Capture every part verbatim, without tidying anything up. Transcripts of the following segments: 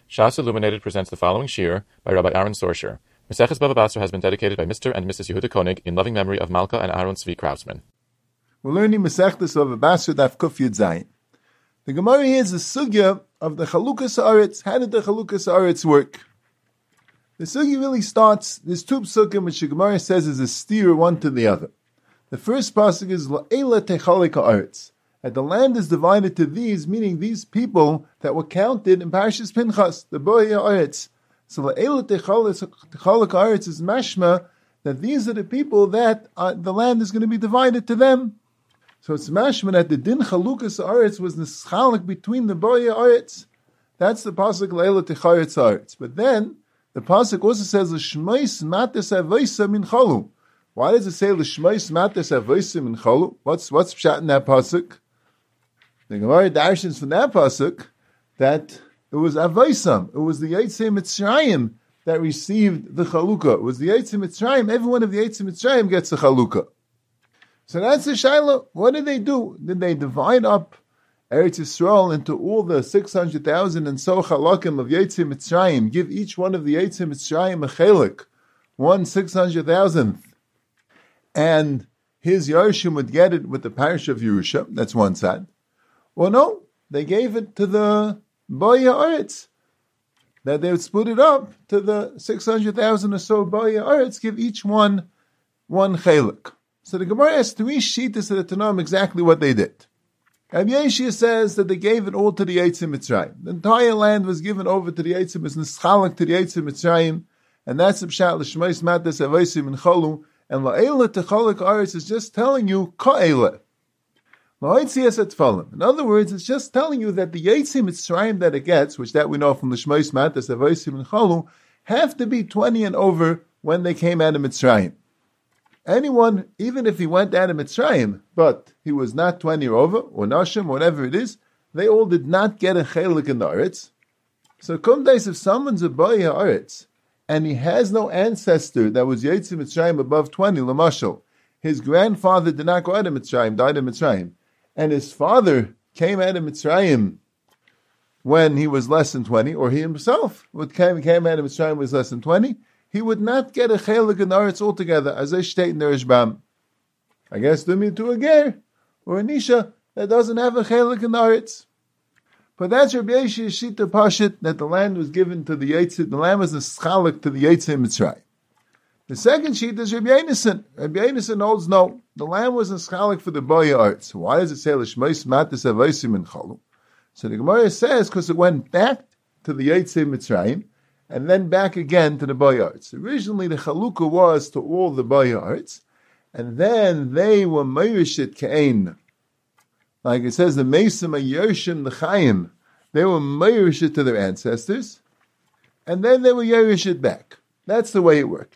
Shas Illuminated presents the following shir by Rabbi Aaron Sorsher. Maseches Bava Basra has been dedicated by Mister and Missus Yehuda Koenig in loving memory of Malka and Aaron Tzvi Krausman. We're learning Masechtas Bava Basra Daf Kuf Yud Zayin. The Gemara here is the sugya of the Chalukas Haaretz. How did the Chalukas Haaretz work? The sugya really starts, there's two psukim which the Gemara says is a steer one to the other. The first pasuk is La'ela Techalik Haaretz. That the land is divided to these, meaning these people that were counted in Parashas Pinchas, the Boya Haaretz. So La'ela Techalik Haaretz is mashma, that these are the people that uh, the land is going to be divided to them. So it's mashma that the Din Chalukas Haaretz was the schalik between the Boya Haaretz. That's the pasuk La'ela Techalik Haaretz. But then, the pasuk also says, L'shmeis mates avoisa min chalu. Why does it say L'shmeis mates avoisa min chalu? What's, what's pshat in that pasuk? The Gemara darshans from that pasuk that it was Avaisam, it was the Yitzei Mitzrayim that received the Chalukah. It was the Yitzei Mitzrayim, every one of the Yitzei Mitzrayim gets the Chalukah. So that's the Shaila. What did they do? Did they divide up Eretz Yisrael into all the six hundred thousand and so Chalakim of Yitzei Mitzrayim, give each one of the Yitzei Mitzrayim a Chalik, one six hundred thousandth, and his Yerushim would get it with the parish of Yerusha? That's one side. Well, no, they gave it to the Boya Haaretz. That they would split it up to the six hundred thousand or so Boya Haaretz, give each one one chelik. So the Gemara has three shittas of the Tanam exactly what they did. Rabbi Yeshua says that they gave it all to the Yitzei Mitzrayim. The entire land was given over to the Yitzei Mitzrayim, to the Yitzei Mitzrayim, and that's the pshat l'shmeis mates avosim min chalu. And la'ela techalik Haaretz is just telling you ka'ela. In other words, it's just telling you that the Yitzei Mitzrayim that it gets, which that we know from the Shmois Matas Avosim and Chalu, have to be twenty and over when they came out of Mitzrayim. Anyone, even if he went out of Mitzrayim, but he was not twenty or over, or Nashim, whatever it is, they all did not get a chelik in the Haaretz. So come days, if someone's a boy Haaretz, and he has no ancestor that was Yitzei Mitzrayim above twenty, Lamashal, his grandfather did not go out of Mitzrayim, died in Mitzrayim, and his father came out of Mitzrayim when he was less than twenty, or he himself came, came out of Mitzrayim when he was less than twenty, he would not get a chelik in the Haaretz altogether, as they state in the Rishbam. I guess to me to a ger, or a nisha, that doesn't have a chelik in the Haaretz. But that's Rabbi Yeshia's shita pashit, that the land was given to the Yitzei, the land was a schalik to the Yitzei Mitzrayim. The second sheet is Rabbi Yonasan. Rabbi Yonasan holds no. The land was a schalik for the Boya Haaretz. Why does it say L'shmeis mates avosim min chalu? So the Gemara says because it went back to the Yitzei Mitzrayim and then back again to the Boya Haaretz. Originally the chalukah was to all the Boya Haaretz, and then they were meirishit ke'ein. Like it says, the Mesim Yershim the Chaim. They were meirishit to their ancestors, and then they were yerishit back. That's the way it worked.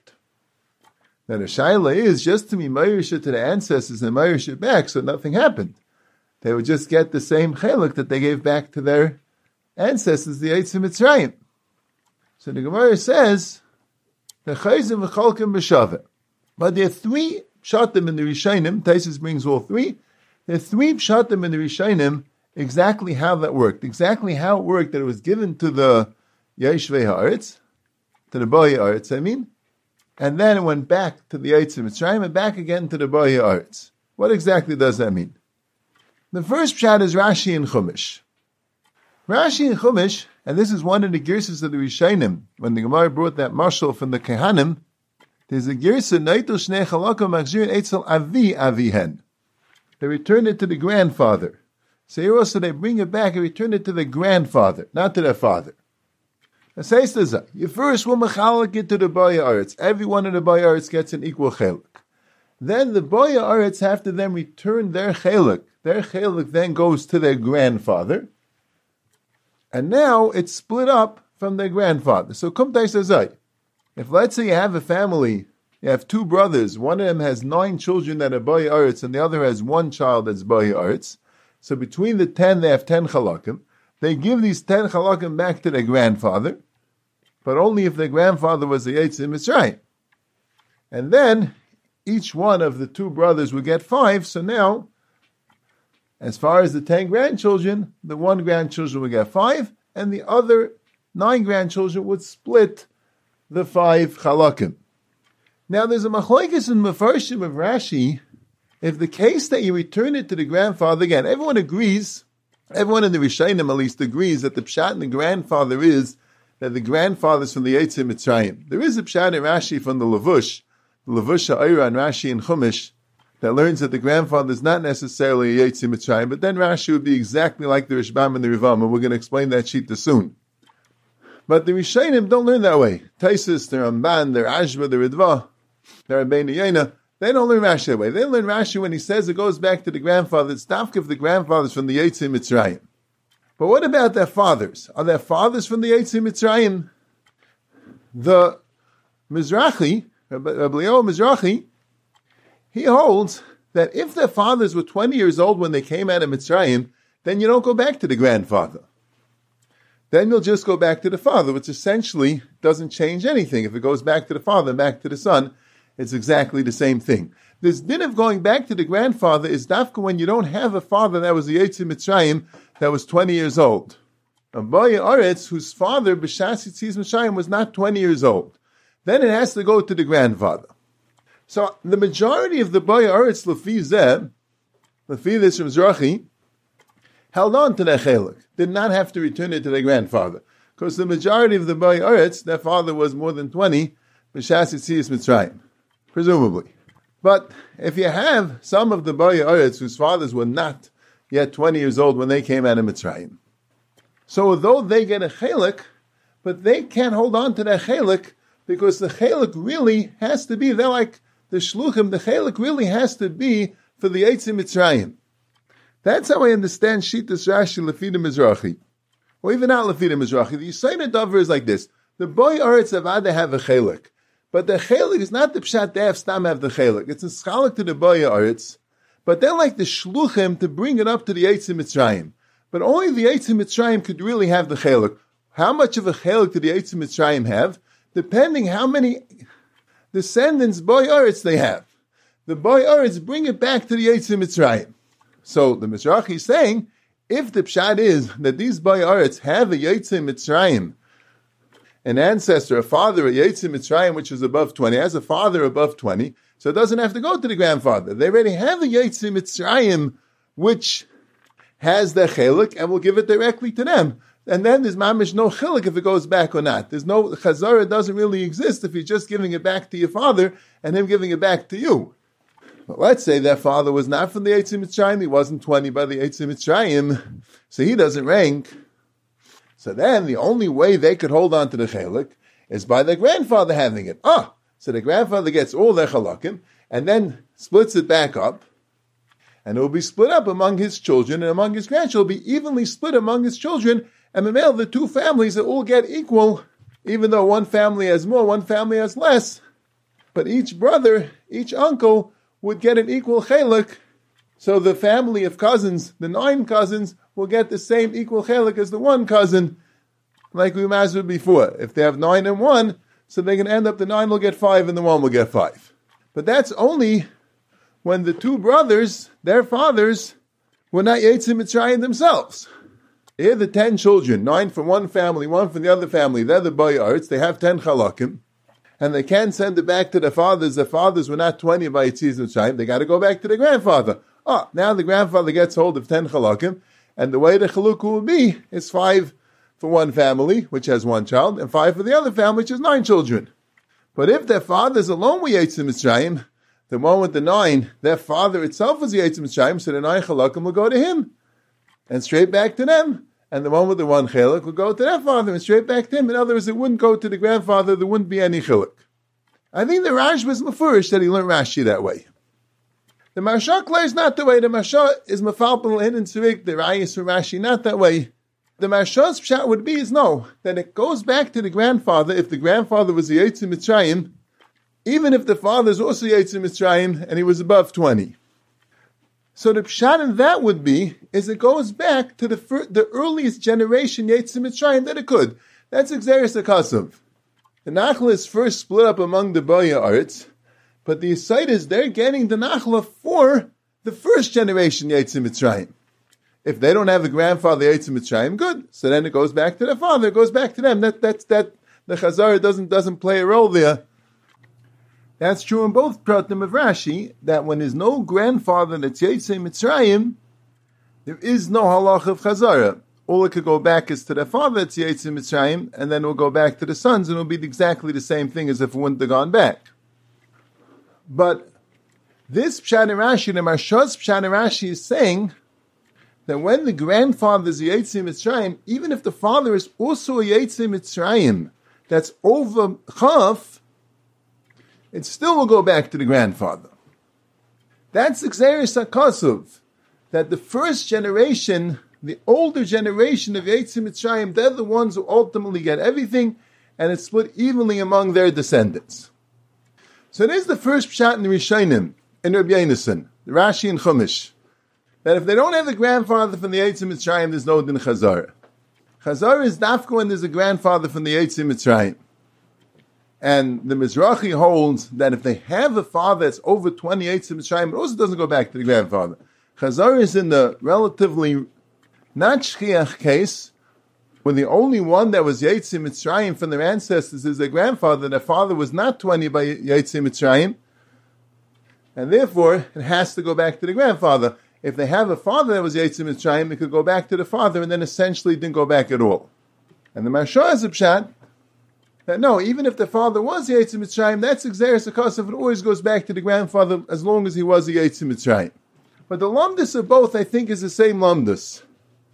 Now the shaila is just to be meirishit to the ancestors and meirishit back, so nothing happened. They would just get the same chelik that they gave back to their ancestors, the Yitzei Mitzrayim. So the Gemara says, the chayzim v'chalkim b'shaveh. But there are three pshatim in the Rishonim, Taisus brings all three, there are three pshatim in the Rishonim, exactly how that worked, exactly how it worked that it was given to the Yeshvei Haaretz, to the Boya Haaretz, I mean, and then it went back to the Yitzei Mitzrayim and back again to the Boya Haaretz. What exactly does that mean? The first pshat is Rashi and Chumash. Rashi and Chumash, and this is one of the girsas of the Rishonim, when the Gemara brought that mashal from the Kehanim, there's a girsa, Neitul Shnei Chalakom Machzir Eitzel Avi Avihen. They returned it to the grandfather. So here also they bring it back and return it to the grandfather, not to their father. You first will mechalak it to the Boya Haaretz. Every one of the Boya Haaretz gets an equal chelik. Then the Boya Haaretz have to then return their chelik. Their chelik then goes to their grandfather. And now it's split up from their grandfather. So Kumtai says, if let's say you have a family, you have two brothers, one of them has nine children that are Boya Haaretz and the other has one child that's Boya Haaretz. So between the ten, they have ten chalakim. They give these ten chalakim back to their grandfather, but only if their grandfather was the Yitzei Mitzrayim. And then each one of the two brothers would get five. So now, as far as the ten grandchildren, the one grandchildren would get five, and the other nine grandchildren would split the five chalakim. Now there's a machlokes in Mefarshim of Rashi. If the case that you return it to the grandfather, again, everyone agrees, everyone in the Rishonim at least agrees that the pshat in the grandfather is that the grandfather is from the Yetzer Mitzrayim. There is a pshat in Rashi from the Levush, the Levush Ha'ira and Rashi in Chumash, that learns that the grandfather is not necessarily a Yetzer Mitzrayim, but then Rashi would be exactly like the Rishbam and the Rivam, and we're going to explain that shita soon. But the Rishonim don't learn that way. Taisus, the Ramban, the Ashba, the Ridva, the Rabbeinu Yena, they don't learn Rashi that way. They learn Rashi when he says it goes back to the grandfather. It's dafka if the grandfather's from the Yetzer Mitzrayim. But what about their fathers? Are their fathers from the Yetzer Mitzrayim? The Mizrahi, Rabbi Eliyahu Mizrahi, he holds that if their fathers were twenty years old when they came out of Mitzrayim, then you don't go back to the grandfather. Then you'll just go back to the father, which essentially doesn't change anything. If it goes back to the father and back to the son, it's exactly the same thing. This din of going back to the grandfather is dafka when you don't have a father that was the Yetzer Mitzrayim that was twenty years old. Abaye Aretz, whose father, B'shas Yetzias Mitzrayim, was not twenty years old. Then it has to go to the grandfather. So the majority of the Abaye Aretz, Lefi Zeh, Lefi this from Mizrahi, held on to their chelik, did not have to return it to their grandfather. Because the majority of the Abaye Aretz, their father was more than twenty, B'shas Yetzias Mitzrayim, presumably. But if you have some of the Abaye Aretz whose fathers were not yet twenty years old when they came out of Mitzrayim, so though they get a chelik, but they can't hold on to their chelik because the chelik really has to be, they're like the shluchim, the chelik really has to be for the Yetzer Mitzrayim. That's how I understand Shitas Rashi Lefida Mizrahi. Or even not Lefida Mizrahi. The Yisayna Dover is like this. The Abaye Aretz Avada have a chelik. But the chelik is not the pshat they have stam have the chelik. It's a schalak to the Abaye Aretz. But they're like the shluchim to bring it up to the Yetzer Mitzrayim. But only the Yetzer Mitzrayim could really have the chelik. How much of a chelik did the Yetzer Mitzrayim have? Depending how many descendants Abaye Aretz they have. The Abaye Aretz bring it back to the Yetzer Mitzrayim. So the Mizrahi is saying, if the pshat is that these Abaye Aretz have a Yetzer Mitzrayim, an ancestor, a father, a Yetzer Mitzrayim, which is above twenty, has a father above twenty, so it doesn't have to go to the grandfather. They already have a Yetzer Mitzrayim, which has their chelik, and will give it directly to them. And then there's mamish no chelik if it goes back or not. There's no, chazara doesn't really exist if you're just giving it back to your father, and him giving it back to you. But let's say their father was not from the Yetzer Mitzrayim, he wasn't twenty by the Yetzer Mitzrayim, so he doesn't rank. So then the only way they could hold on to the chelik is by their grandfather having it. Ah, so the grandfather gets all their chalakim and then splits it back up, and it will be split up among his children and among his grandchildren. It will be evenly split among his children, and the male, the two families that all get equal, even though one family has more, one family has less. But each brother, each uncle would get an equal chelik. So the family of cousins, the nine cousins, will get the same equal chelik as the one cousin, like we mastered before. If they have nine and one, so they can end up the nine will get five and the one will get five. But that's only when the two brothers, their fathers, were not Yetzer Mitzrayim themselves. Here the ten children, nine from one family, one from the other family, they're the Abaye Aretz, they have ten chalakim, and they can't send it back to their fathers. Their fathers were not twenty by Yetzias Mitzrayim, they got to go back to their grandfather. Oh, now the grandfather gets hold of ten chalakim, and the way the chalukah will be is five for one family, which has one child, and five for the other family, which has nine children. But if their father's alone with Yetzer Mitzrayim, the one with the nine, their father itself was the Yetzer Mitzrayim, so the nine chalakim will go to him, and straight back to them. And the one with the one chiluk will go to their father, and straight back to him. In other words, it wouldn't go to the grandfather, there wouldn't be any chiluk. I think the Rashba is mafurish that he learned Rashi that way. The Marsha is not the way. The Marsha is mafalpel in and tzivik. The Rayis for Rashi not that way. The Marsha's pshat would be is no, that it goes back to the grandfather if the grandfather was the Yetzer Mitzrayim, even if the father is also Yetzer Mitzrayim and he was above twenty. So the pshat in that would be is it goes back to the fir- the earliest generation Yetzer Mitzrayim that it could. That's Xeris HaKasav. The Nachla is first split up among the Abaye Aretz, but the Yisaitis, they're getting the Nachla for the first generation Yetzer Mitzrayim. If they don't have a grandfather, Yetsim Mitzrayim, good. So then it goes back to their father, it goes back to them. That, that's, that, the Chazara doesn't, doesn't play a role there. That's true in both Pratim of Rashi, that when there's no grandfather that's Yetsim Mitzrayim, there is no halach of Chazara. All it could go back is to their father, that's Yetsim Mitzrayim, and then it will go back to the sons, and it will be exactly the same thing as if it wouldn't have gone back. But this Pshat in Rashi, the Marsha's Pshat in Rashi is saying that when the grandfather is a Yetsim Mitzrayim, even if the father is also a Yetsim Mitzrayim, that's over Chaf, it still will go back to the grandfather. That's Xeris HaKosov, that the first generation, the older generation of Yetsim Mitzrayim, they're the ones who ultimately get everything, and it's split evenly among their descendants. So there's the first Pshat in the Rishonim, in Rabbi Yonasan, the Rashi and Chumash, that if they don't have a grandfather from the Yetsim Mitzrayim, there's no din Chazara. Chazara is dafka when there's a grandfather from the Yetsim Mitzrayim. And the Mizrahi holds that if they have a father that's over twenty Yetsim Mitzrayim, it also doesn't go back to the grandfather. Chazara is in the relatively not shchiach case, where the only one that was Yetsim Mitzrayim from their ancestors is their grandfather. Their father was not twenty by Yetsim Mitzrayim, and therefore it has to go back to the grandfather. If they have a father that was Yetsim Mitzrayim, it could go back to the father, and then essentially didn't go back at all. And the Marsha is a pshat that no, even if the father was Yetsim Mitzrayim, that's Xeris HaKosov, it always goes back to the grandfather as long as he was a Yetsim Mitzrayim. But the lumdus of both, I think, is the same lumdus.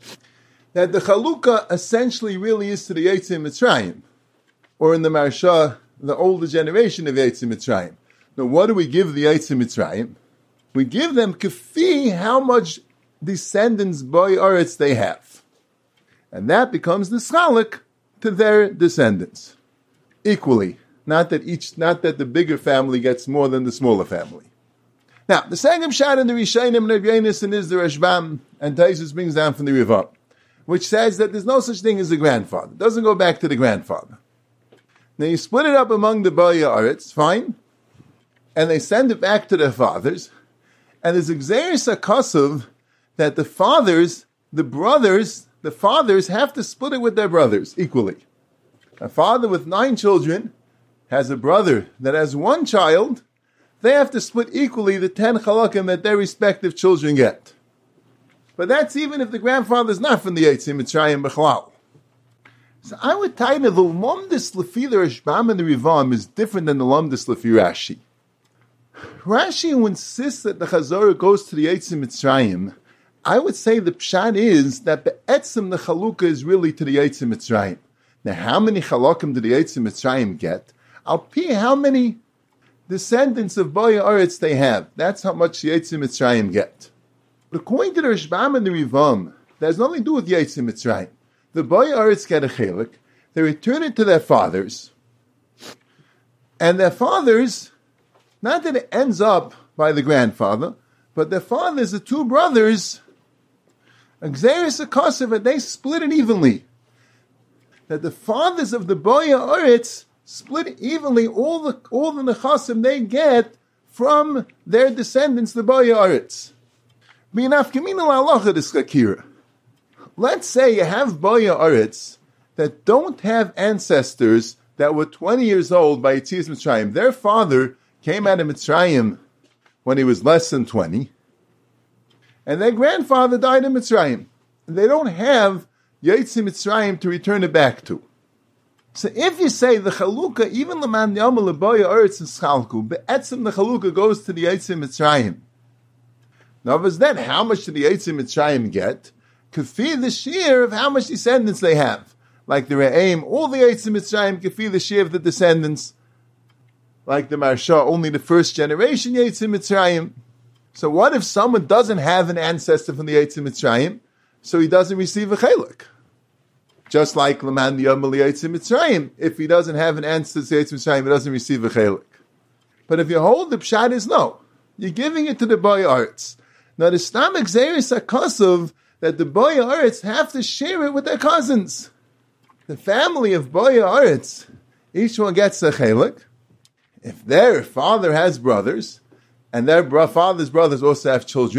That the Chalukah essentially really is to the Yetsim Mitzrayim, or in the Marsha, the older generation of Yetsim Mitzrayim. Now, what do we give the Yetsim Mitzrayim? We give them kafi how much descendants by Aretz they have. And that becomes the schalik to their descendants. Equally. Not that each, not that the bigger family gets more than the smaller family. Now, the second Pshat in the Rishonim and Rabbi Yonasan is the Rashbam, and Taisus brings down from the Riva, which says that there's no such thing as a grandfather. It doesn't go back to the grandfather. Now you split it up among the Baya Aretz, fine, and they send it back to their fathers, and there's Xeris HaKosov that the fathers, the brothers, the fathers have to split it with their brothers equally. A father with nine children has a brother that has one child, they have to split equally the ten chalakim that their respective children get. But that's even if the grandfather is not from the Yetsim Mitzrayim Bechlal. So I would tell you the Lomdus Lefi the Rashbam and the Rivam is different than the Lomdus Lefi Rashi. Rashi, who insists that the Chazorah goes to the Yetsim Mitzrayim, I would say the pshat is that the Etzim, the Chalukah, is really to the Yetsim Mitzrayim. Now, how many Chalakim did the Yetsim Mitzrayim get? I'll pay how many descendants of Baya Aretz they have. That's how much the Yetsim Mitzrayim get. But according to the Rashbam and the Rivam, that has nothing to do with Yetsim Mitzrayim. The Baya Aretz get a chelik, they return it to their fathers, and their fathers, not that it ends up by the grandfather, but their fathers, the two brothers, Xeris HaKosov, and they split it evenly. That the fathers of the Baya Aretz split evenly all the all the nechasim they get from their descendants, the Baya Aretz. Let's say you have Baya Aretz that don't have ancestors that were twenty years old by Yetzias Mitzrayim. Their father came out of Mitzrayim when he was less than twenty, and their grandfather died in Mitzrayim. And they don't have Yetzi Mitzrayim to return it back to. So if you say the Chalukah, even L'man Yama L'Baya Aretz and Schalku, Be'etzim the Chalukah goes to the Yetzi Mitzrayim. Now, was then how much did the Yetzi Mitzrayim get? Kafi the share of how much descendants they have. Like the Re'im, all the Yetzi Mitzrayim, Kafi the share of the descendants. Like the Marsha, only the first generation Yetzi Mitzrayim. So what if someone doesn't have an ancestor from the Yetzi Mitzrayim, so he doesn't receive a chelik? Just like L'man Yomel Yetzi Mitzrayim, if he doesn't have an ancestor to Yetzi Mitzrayim, he doesn't receive a chelik. But if you hold the pshat is no, you're giving it to the Baya Aretz. Now the Stam Xeris HaKosov that the Baya Aretz have to share it with their cousins. The family of Baya Aretz, each one gets a chelik. If their father has brothers, and their bro- father's brothers also have children,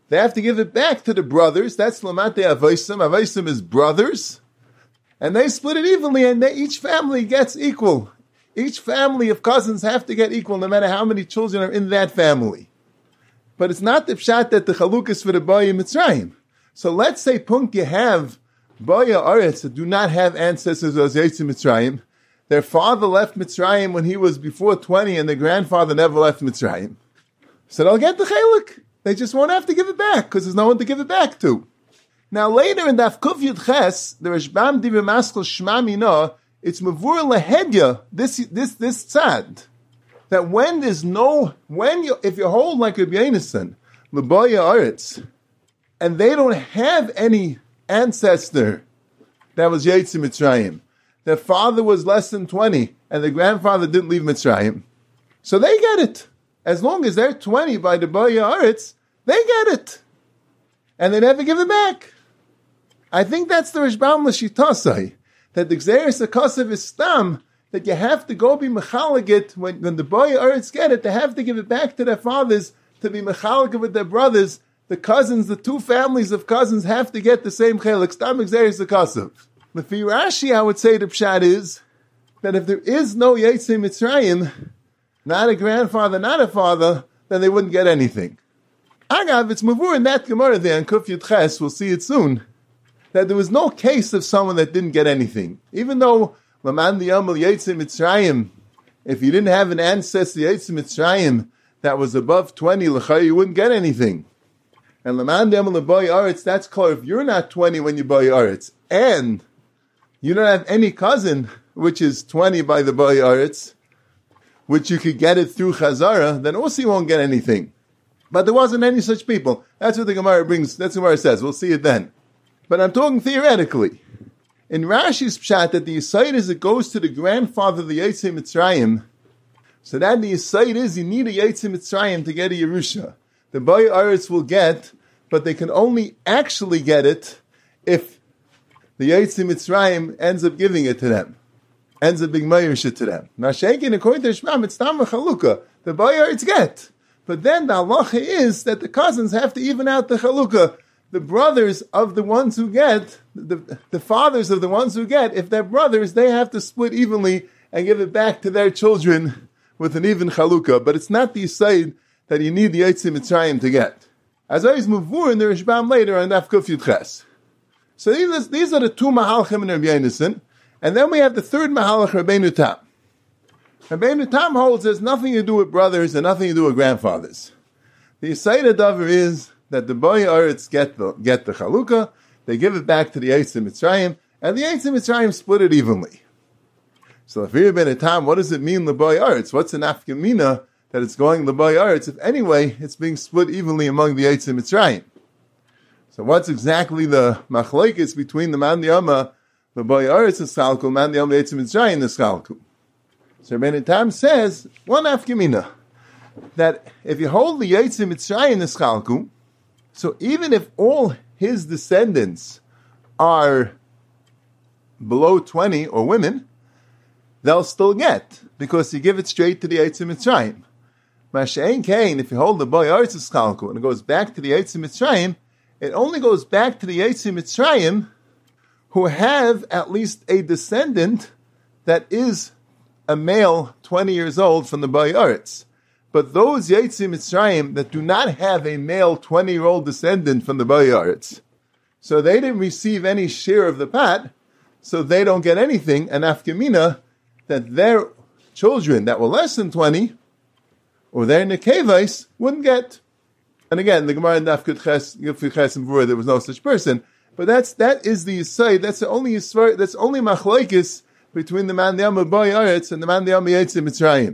they have to give it back to the brothers. That's Lamate Avaisim. Avaisim is brothers. And they split it evenly, and they, each family gets equal. Each family of cousins have to get equal, no matter how many children are in that family. But it's not the pshat that the chaluk is for the Baya Mitzrayim. So let's say, Punk, you have Baya Aretz that do not have ancestors as Yetzi Mitzrayim. Their father left Mitzrayim when he was before twenty, and their grandfather never left Mitzrayim. So they'll get the chaluk. They just won't have to give it back, because there's no one to give it back to. Now later in Daf Kuf Yud Ches, the Rashbam Divrei Maskil Shma Mina, it's Mavur Lehedya, this, this, this tzad, that when there's no, when you, if you hold like Rabbi Yonasan, L'Baya Aretz, and they don't have any ancestor that was Yetzi Mitzrayim, their father was less than twenty, and their grandfather didn't leave Mitzrayim, so they get it. As long as they're twenty by the Baya Aretz, they get it. And they never give it back. I think that's the Rashbam L'Shitasai, that the Gzeres HaKasav is stam, that you have to go be mechaligit, when, when the Baya Aretz get it, they have to give it back to their fathers, to be mechaligit with their brothers. The cousins, the two families of cousins have to get the same chelik, stam Gzeres HaKasav. Lefi Rashi, I would say the pshat is, that if there is no Yetzi Mitzrayim, not a grandfather, not a father, then they wouldn't get anything. Agav, it's Mavur in that Gemara there in Kuf Yud Ches, we'll see it soon, that there was no case of someone that didn't get anything. Even though Laman Diyamal Yetzi Mitzrayim, if you didn't have an ancestor Yetzi Mitzrayim that was above twenty, l'chay, you wouldn't get anything. And Laman Diyamal L'Bay Aretz, that's clear. If you're not twenty when you buy Aretz, and you don't have any cousin, which is twenty by the Bay Aretz, which you could get it through Chazara, then also you won't get anything. But there wasn't any such people. That's what the Gemara brings, that's what Gemara says. We'll see it then. But I'm talking theoretically. In Rashi's pshat, that the Yisayid is it goes to the grandfather of the Yetzi Mitzrayim, so that the Yisayid is you need a Yetzi Mitzrayim to get a Yerusha. The Bay Aretz will get, but they can only actually get it if the Yetzi Mitzrayim ends up giving it to them. Ends up being Mayursha to them. Now, Shekin, according to Shmam, it's Tam Chalukah. The Bay Aretz get. But then the halacha is that the cousins have to even out the Chalukah. The brothers of the ones who get, the, the fathers of the ones who get, if they're brothers, they have to split evenly and give it back to their children with an even Chalukah. But it's not the side that you need the Yetzi Mitzrayim to get. As I was Mavur in the Rashbam later on Daf Kuf Yud Ches. So these, these are the two Mahalchim in Rabbi Yonasan. And then we have the third Mahalach, Rabbeinu Tam. Rabbeinu Tam holds there's nothing to do with brothers and nothing to do with grandfathers. The Yisayid Davar is that the Baya Aretz get the, get the Chalukah, they give it back to the Yetzi Mitzrayim, and the Yetzi Mitzrayim split it evenly. So if you're Rabbeinu Tam, what does it mean, the Baya Aretz? What's an afkamina that it's going the Baya Aretz? If anyway, it's being split evenly among the Yetzi Mitzrayim. So what's exactly the machlekes between the Man Yama, the Baya Aretz is Chalku, Man Yama Yetzi Mitzrayim is Chalku? So Rabbeinu Tam says, one afkamina, that if you hold the Yetzi Mitzrayim is Chalku, so even if all his descendants are below twenty or women, they'll still get, because you give it straight to the Yetzi Mitzrayim. Masha'en Kain, if you hold the Baya Aretz is Chalku, and it goes back to the Yetzi Mitzrayim, it only goes back to the Yetzi Mitzrayim who have at least a descendant that is a male twenty years old from the Baya Aretz. But those Yetzi Mitzrayim that do not have a male twenty-year-old descendant from the Baya Aretz, so they didn't receive any share of the pot, so they don't get anything, and afkamina, that their children that were less than twenty, or their nekevais, wouldn't get. And again, the Gemara in Daf Kuf Ches, Kuf Ches and Vura, there was no such person. But that's, that is the Yisai, that's the only Yisai, that's only machlokes between the Man Yama Baya Aretz and the Man Yama Yetzi Mitzrayim.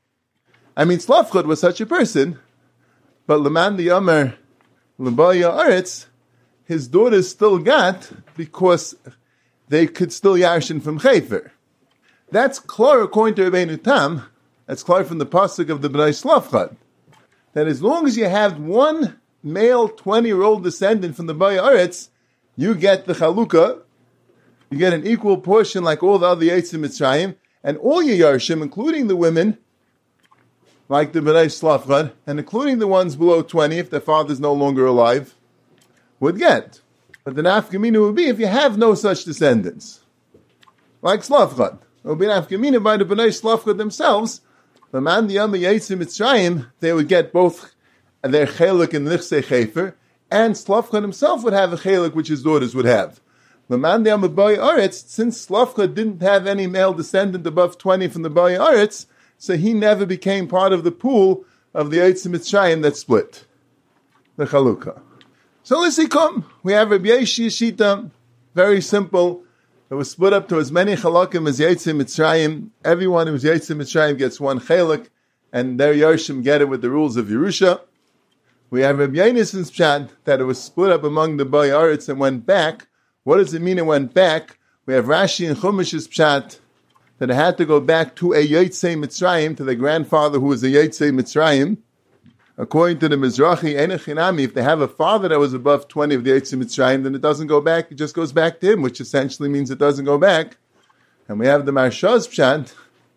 I mean, Slavchot was such a person, but Leman the Yomer L'Baya Aretz, his daughters still got because they could still yarshin from Chayfer. That's clear according to Rabbeinu Tam. That's clear from the pasuk of the Bnei Slavchot. That as long as you have one male twenty-year-old descendant from the Baya Aretz, you get the Chalukah, you get an equal portion like all the other Yetzi Mitzrayim, and all your Yarshim, including the women, like the B'nai Slavchad, and including the ones below twenty, if their father is no longer alive, would get. But the nafkamina would be if you have no such descendants, like Slavchad. It would be nafkamina by the B'nai Slavchad themselves. The man the Yama Yitzim Mitzrayim, they would get both their chelik and nichsei chefer, and Slavchad himself would have a chelik which his daughters would have. The man the Yama B'nai Aretz, since Slavchad didn't have any male descendant above twenty from the B'nai Aretz, so he never became part of the pool of the Yitzim Mitzrayim that split the chalukah. So let's see, come. We have Rabbi Yeshi Shita, very simple. It was split up to as many chalakim as Yitzim Mitzrayim. Everyone who's Yitzim Mitzrayim gets one chalik, and their Yarshim get it with the rules of Yerusha. We have Rabbi Yenison's pshat, that it was split up among the B'nai Aretz and went back. What does it mean it went back? We have Rashi and Chumash's pshat, that it had to go back to a Yitzim Mitzrayim, to the grandfather who was a Yitzim Mitzrayim. According to the Mizrahi, Enechinami, if they have a father that was above twenty of the Yitzim Mitzrayim, then it doesn't go back, it just goes back to him, which essentially means it doesn't go back. And we have the Marshaz pshat,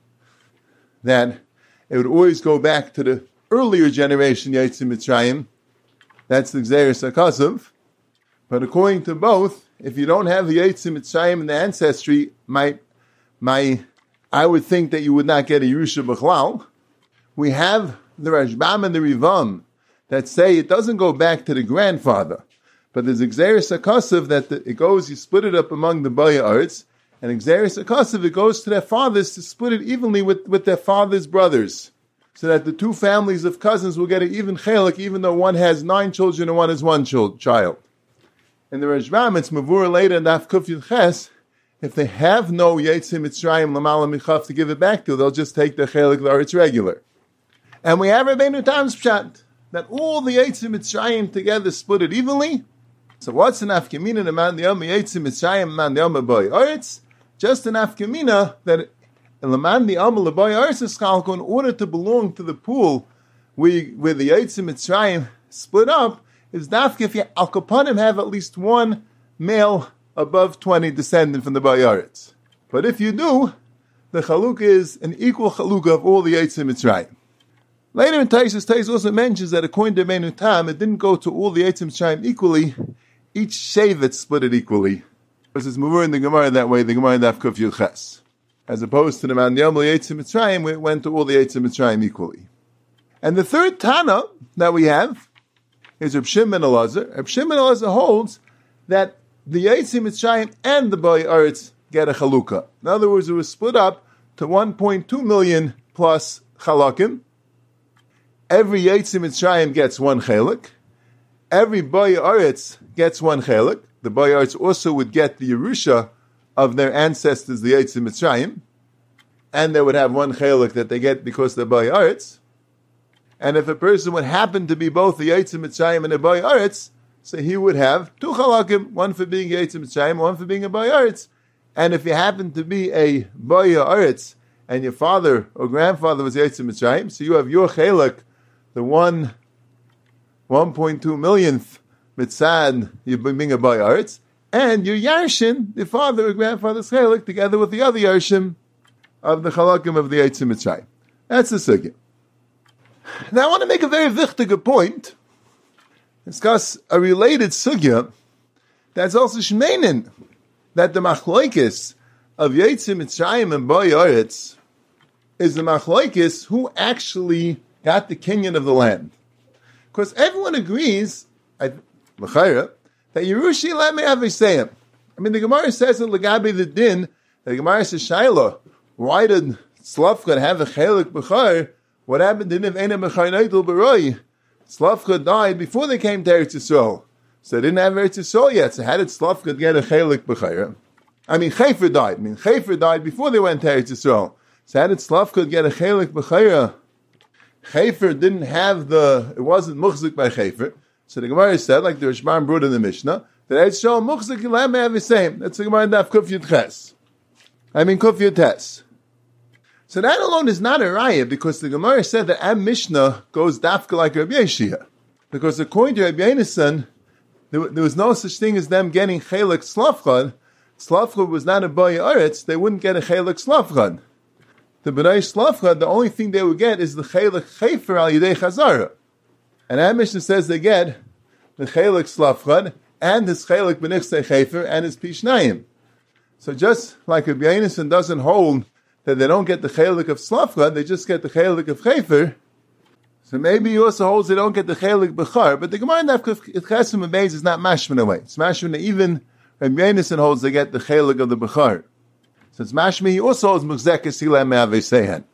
that it would always go back to the earlier generation Yitzim Mitzrayim. That's the Gzeres HaKasav. But according to both, if you don't have the Yitzim Mitzrayim in the ancestry, my, my, I would think that you would not get a Yerusha B'chlal. We have the Rashbam and the Rivam that say it doesn't go back to the grandfather, but there's Gzeres HaKasav that the, it goes, you split it up among the B'nai Aretz, and Gzeres HaKasav, it goes to their fathers to split it evenly with, with their father's brothers, so that the two families of cousins will get an even chelik, even though one has nine children and one has one child. In the Rashbam, it's Mavur later in Daf Kuf Yud Ches, if they have no Yitzim Mitzrayim Lamala Michav to give it back to, they'll just take the chelik or it's regular. And we have Rabbeinu Tam's pshat, that all the Yitzim Mitzrayim together split it evenly. So what's an afkamina, the man the Yom Yitzim Mitzrayim, man the Yom B'nai Aretz? Just an afkamina that the man the Yom B'nai Aretz is chalko, in order to belong to the pool where, where the Yitzim Mitzrayim split up, is dafka if you al kapanim have at least one male above twenty descendant from the B'nai Aretz. But if you do, the chalukah is an equal chalukah of all the Yitzim Mitzrayim. Later in Taisus, Taisus also mentions that according to Rabbeinu Tam, it didn't go to all the Yitzim Mitzrayim equally. Each shevet split it equally. Because it's more in the Gemara that way, the Gemara in Daf Kuf Yud Ches. As opposed to the Man Yom Yitzim Mitzrayim, where it went to all the Yitzim Mitzrayim equally. And the third Tana that we have is Reb Shimon ben Elazar. Reb Shimon ben Elazar holds that the Yitzim Mitzrayim and the B'nai Aretz get a chalukah. In other words, it was split up to one point two million plus chalakim. Every Yitzim Mitzrayim gets one chelik. Every B'nai Aretz gets one chelik. The B'nai Aretz also would get the Yerusha of their ancestors, the Yitzim Mitzrayim. And they would have one chelik that they get because they're B'nai Aretz. And if a person would happen to be both the Yitzim Mitzrayim and a B'nai Aretz, so he would have two chalakim, one for being Yitzim Mitzrayim, one for being a B'nai Aretz. And if you happen to be a B'nai Aretz, and your father or grandfather was Yitzim Mitzrayim, so you have your chelik, the one, one point two millionth mitzad, you being a B'nai Aretz, and your Yarshin, the father or grandfather's chelik, together with the other Yarshim of the chalakim of the Yitzim Mitzrayim. That's the sugya. Now I want to make a very wichtige point, discuss a related sugya that's also shmeinin, that the machloikis of Yitzim Mitzrayim and B'nai Aretz is the machloikis who actually got the kinyan of the land. Because everyone agrees, I, that Yerushi let me have a sayim. I mean, the Gemara says in Lagabi the Din, the Gemara says, Shaila, why did Slavchad have a chelik b'char? What happened to him? Ena b'char neidul b'roi. Slavchad died before they came to Eretz Yisrael. So they didn't have Eretz Yisrael yet. So how did Slavchad get a chelik b'char? I mean, Chefer died. I mean, Chefer died before they went to Eretz Yisrael. So how did Slavchad get a chelik b'char? Chefer didn't have the, it wasn't muchzik by Chefer. So the Gemara said, like the Rishman brought in the Mishnah, that Eretz Yisrael muchzik ilam have the same. That's the Gemara in Daf Kuf Yud Ches. I mean Kuf Yud Tes. So that alone is not a raya, because the Gemara said that Am Mishnah goes dafka like Rabbi Yeshia. Because according to Rabbi Yonasan, there, there was no such thing as them getting chelik slavchad. Slavchad was not a B'nai Aretz, they wouldn't get a chelik slavchad. the B'nai Shlafcha, the only thing they would get is the Chelik Chefer al Yidei Chazara. And that Mishnah says they get the Chelik Shlafcha and his Chelik B'nichsei Chefer and his Pishnayim. So just like Rabbi Yonasan doesn't hold that they don't get the Chelik of Shlafcha, they just get the Chelik of Chefer. So maybe he also holds they don't get the Chelik B'char, but the Gemara in Daf Chesim and Beis is not mashman away. It's mashman even Rabbi Yonasan holds they get the Chelik of the B'char. So it's mashman, he also holds Muzekes Hilem Me'avesehen.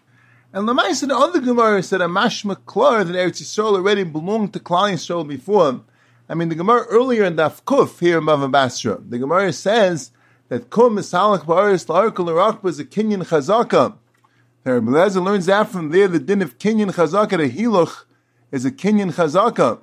And Lamaisa, the other Gemara said a mashma klar that Eretz Yisrael already belonged to Klal Yisrael before. I mean, the Gemara earlier in Daf Kuf here in Bava Basra, the Gemara says that Kum Misalach Ba'aris La'arkal L'Rakba is a Kinyan Chazaka. Rabbi Eliezer learns that from there, the din of Kinyan Chazaka, the Hiluch, is a Kinyan Chazaka.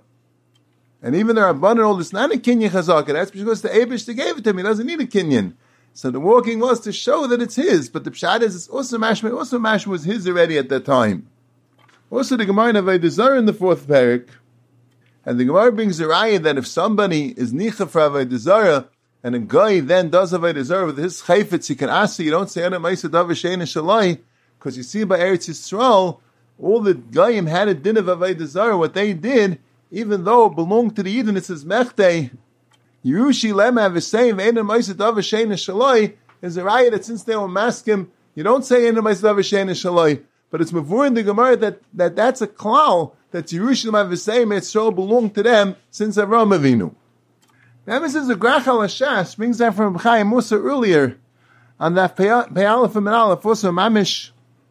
And even the Rabbanan hold it's not a Kinyan Chazaka. That's because the Eibush they gave it to him. He doesn't need a Kinyan. So the walking was to show that it's his. But the Pshat is it's also Mashma. Also Mashma was his already at that time. Also the Gemara in Avodah Zarah in the fourth parak. And the Gemara brings a raya that if somebody is Nicha for Avodah Zarah, and a guy then does Avodah Zarah with his chayfetz, he can ask you, you don't say Ana Ma'aseh Davar Shein Shalai, because you see by Eretz Yisrael, all the Goyim had a din of Avodah Zarah, what they did, even though it belonged to the Yidden, it says Mechtei, Yerushi Lema V'seim Ana Ma'aseh Davar Shein Shalai, is a raya that since they were maskim, you don't say Ana Ma'aseh Davar Shein Shalai, but it's mavur in the Gemara that, that that's a klal, that Yerushi Lema V'seim Yisrael belonged to them since Avraham Avinu. Now this is a Grach al Hashas, brings that from Chaim Musa earlier, on that Pe'alef and Aleph, also Mamish,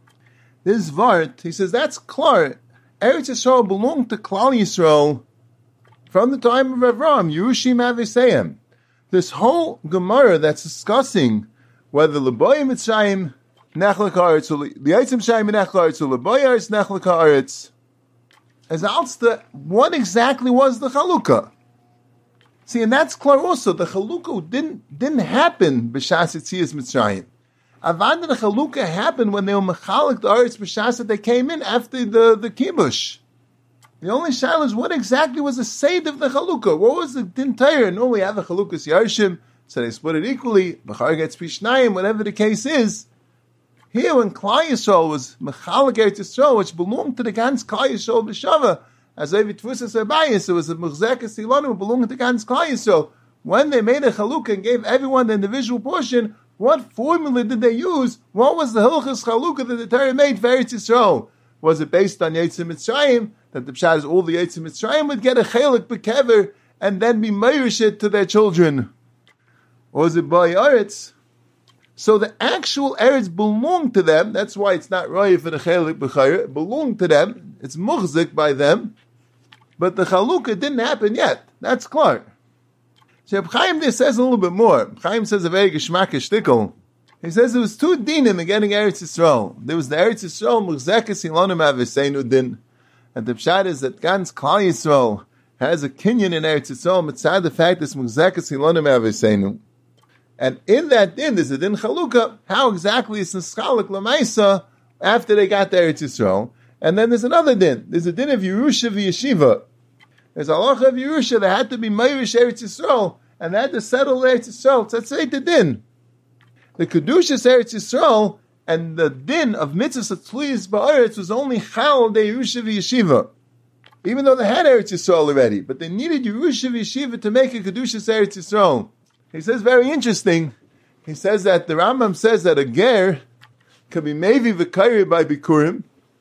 this Vart, he says, that's klar. Eretz Yisrael belonged to Klal Yisrael from the time of Avraham, Yerushim Aviseim. This whole Gemara that's discussing whether L'boy Mitzrayim Nechlek Haaretz, or L'yaitzim Shayim Nechlek Haaretz, or L'boy Haaretz Nechlek Haaretz, as Alsta, what exactly was the Chalukah? See, and that's klar also. The Chalukah didn't didn't happen b'shas Yetzias Mitzrayim. Avad the Chalukah happened when they were mechalik the Aretz b'shas that they came in after the, the kibush. The only shaila is what exactly was the seid of the Chalukah? What was the din Torah? Normally we have a Chalukas Yarshim, so they split it equally. B'char gets Pishnayim, whatever the case is. Here when Klal Yisrael was mechalik Eretz Yisrael, which belonged to the Gans Klal Yisrael b'shava, as David Tvusas Abayis, it was a Mechzekes Ilanu who belonged to Gans Klal Yisrael. When they made a Chalukah and gave everyone the individual portion, what formula did they use? What was the Hilchas Chalukah that the Torah made for Eretz Yisrael? Was it based on Yetzim Mitzrayim, that the Pshat is all the Yetzim Mitzrayim would get a Chelik B'kever and then be Meirishit to their children? Or was it by Eretz? So the actual Eretz belonged to them, that's why it's not Raya for the Chelik B'chayr, it belonged to them, it's Muchzik by them, but the Chalukah didn't happen yet. That's clear. So Chaim there says a little bit more. Chaim says a very geschmackish shtickle. He says there was two dinim in getting Eretz Yisrael. There was the Eretz Yisrael Mechzekes Ilonim Aviseinu din, and the pshat is that Gans Klal Yisrael has a kinyan in Eretz Yisrael mitzad the fact that it's Mechzekes Ilonim Aviseinu. And in that din, there's a din Chalukah. How exactly is Nischalik Lamaisa after they got to Eretz Yisrael? And then there's another din. There's a din of Yerusha v'Yeshiva. There's a halacha of Yerusha that had to be Meirish Eretz Yisrael, and they had to settle Eretz Yisrael. So that's the din. The Kedushas Eretz Yisrael and the din of Mitzvahs Atzliyas Ba'aretz was only Chal de Yerusha v'Yeshiva. Even though they had Eretz Yisrael already, but they needed Yerusha v'Yeshiva to make a Kedushas Eretz Yisrael. He says very interesting. He says that the Rambam says that a ger can be Mevi v'Kairi by Bikurim,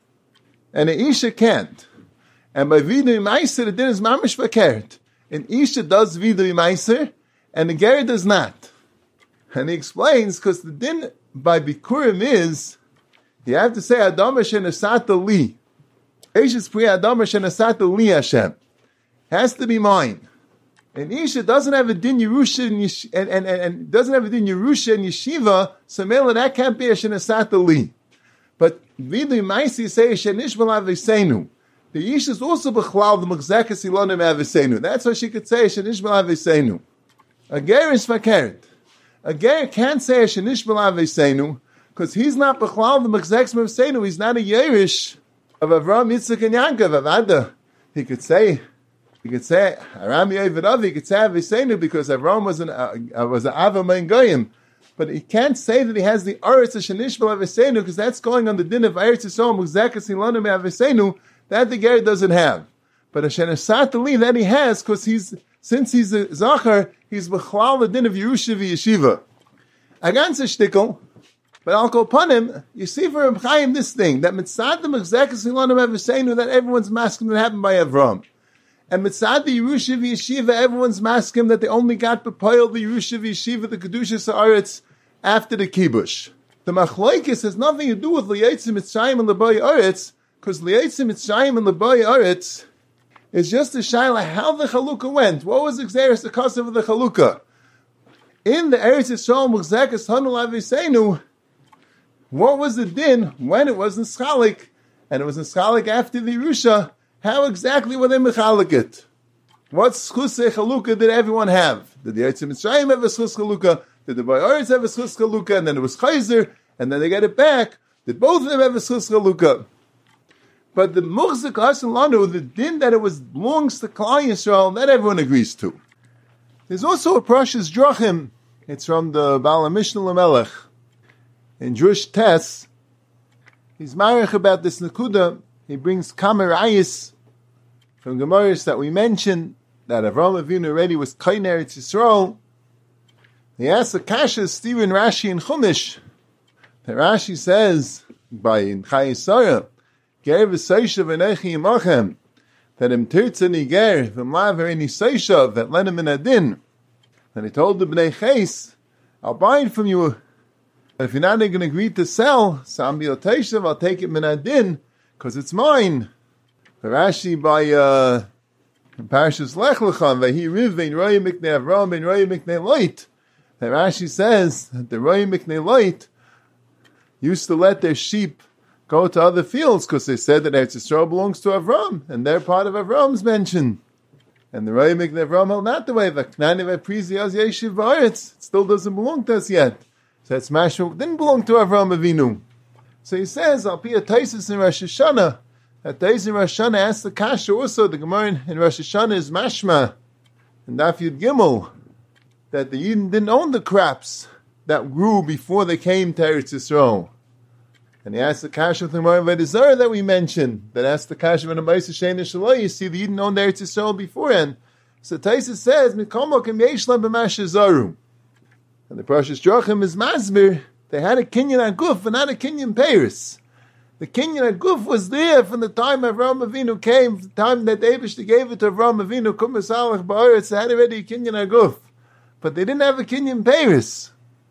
and an Isha can't. And by Vidui Meiser, the din is Mamish Vakert. An Isha does Vidui Meiser, and the ger does not. And he explains, because the din by Bikurim is, you have to say, Adam Hashem Asata Li. Eish's Pri Adam Hashem Asata Li Hashem. Has to be mine. And Isha doesn't have a din Yerusha and, Yesh- and, and, and, and doesn't have a din Yerusha and Yeshiva, so Mela, that can't be Hashem Asata Li. But Vidui Maisi say Hashem Nishmal Avesenu. The Isha is also Bechlal, the Mechzekes Ilonim Avesenu. That's why she could say Hashem Nishmal Avesenu. A ger is Fakert. A ger can't say Hashem Nishmal Avesenu, because he's not Bechlal, the Mechzekes Avesenu. He's not a Yerish of Avraham, Yitzchak, and Yankov. Avada. He could say, he could say, Aram Yevid Avi, he could say Avesenu, because Avraham was an, uh, was an Ava Mein Goyim. but he can't say that he has the Aretz Shenishbal Avesenu, because that's going on the din of Eretz Yisrael Muzzekas Ilonu Avesenu, that the Ger doesn't have. But Hashem Satali, that he has, because he's, since he's a Zachar, he's B'chlal the din of Yerusha v'Yeshiva. Against a shtickle, but I'll go upon him, you see for Reb Chaim this thing, that Mitzad the Muzzekas Ilonu Avesenu, that everyone's masking that happened by Avram. And Mitzad the Yerusha v'Yeshiva, everyone's masking that they only got B'poil the Yerusha v'Yeshiva, the Kedusha Sa'aretz, after the Kibush. The Machlokes has nothing to do with Liyetzim Mitzrayim and L'Bay Aretz, because Liyetzim Mitzrayim and L'Bay Aretz is just a shaila how the Chalukah went. What was the Xeris, the cause of the Chalukah? In the Eretz Yisrael Muzzekas Hanul Avesenu, what was the din when it was in Schalik, and it was in Schalik after the Yerusha? How exactly were they mechalik it? What schus Chalukah did everyone have? Did the Eretz Mitzrayim have a schus Chalukah? Did the Bayaretz have a schus Chalukah? And then it was Chayzer, and then they get it back. Did both of them have a schus Chalukah? But the Muchzik Hasan Lanu, the din that it was belongs to Klal Yisrael, that everyone agrees to. There's also a Parashas Drachim. It's from the Baal HaMishnah Lamelech. In Jewish Tess, he's marich about this Nakuda. He brings Kamerayis from Gemaris that we mentioned, that Avraham Avinu already was Kainer Eretz Yisrael. He asks the Kasha, Stephen Rashi and Chumash. That Rashi says, by in Chayesara, Ger v'seishav v'nechi yimachem, that im tirtza niger, v'mlav v'reni seishav, that let him in adin. And he told the Bnei Ches, I'll buy it from you. If you're not going to agree to sell, Sam Bioteshav, I'll take it min adin, because it's mine. The Rashi by uh, Parashas Lech Lecha, Vahi Riv vein Roya Miknei Avram vein Roya Miknei Loit. The Rashi says that the Roya Miknei Loit used to let their sheep go to other fields because they said that Eretz Yisrael belongs to Avram, and they're part of Avram's mention. And the Roya Miknei Avram held not the way. V'knani v'prizi az yeshiv v'aretz. It still doesn't belong to us yet. So that's mashma didn't belong to Avram Avinu. So he says, I'll be a Taisus in Rosh Hashanah. That Taisus in Rosh Hashanah asks the Kasha also, the Gemara in Rosh Hashanah is mashma, and Daf Yud Gimel, that the Yidden didn't own the crops that grew before they came to Eretz Yisrael. And he asked the Kasha of the Gemara in Vedizara that we mentioned, that asked the Kasha of the Ma'aseh Shein Shaloi, you see the Yidden owned Eretz Yisrael beforehand. So Taisus says, Mikomo kem yesh lam b'mashazaru. And the Parashas Drachim is Masbir, they had a Kinyan Aguf, but not a Kinyan Paris. The Kinyan Aguf was there from the time Avraham Avinu came, from the time that Eibushter gave it to Avraham Avinu, Kumas Alach Ba'aretz, they had already a Kinyan Aguf. But they didn't have a Kinyan Paris.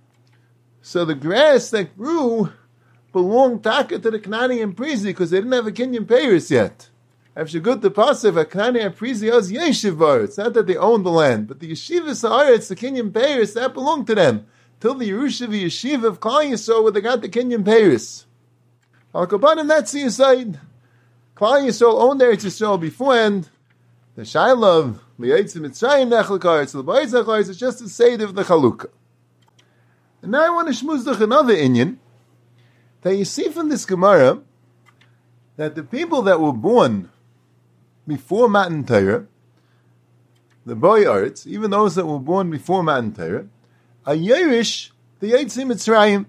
So the grass that grew belonged taka to the Knani and Prizi, because they didn't have a Kinyan Paris yet. After good the Pasuk, a Knani and Prizi was Yeshiv Ba'aretz. It's not that they owned the land, but the Yeshivas Haaretz, the Kinyan Paris, that belonged to them. Till the Yerusha Yeshiva of Klal Yisrael, where they got the Kinyan Paris. Al Kabanim, that's the aside. Klal Yisrael owned Eretz Yisrael beforehand. The Shailov, Liyetzim Mitzrayim Nechel Karetz, L'Bayit Zacharetz, it's just the Seder of the Chalukah. And now I want to shmuzdach another inyan, that you see from this Gemara, that the people that were born before Matan Torah, the Boy Arts, even those that were born before Matan Torah, are Yerish, the Yetzim Mitzrayim.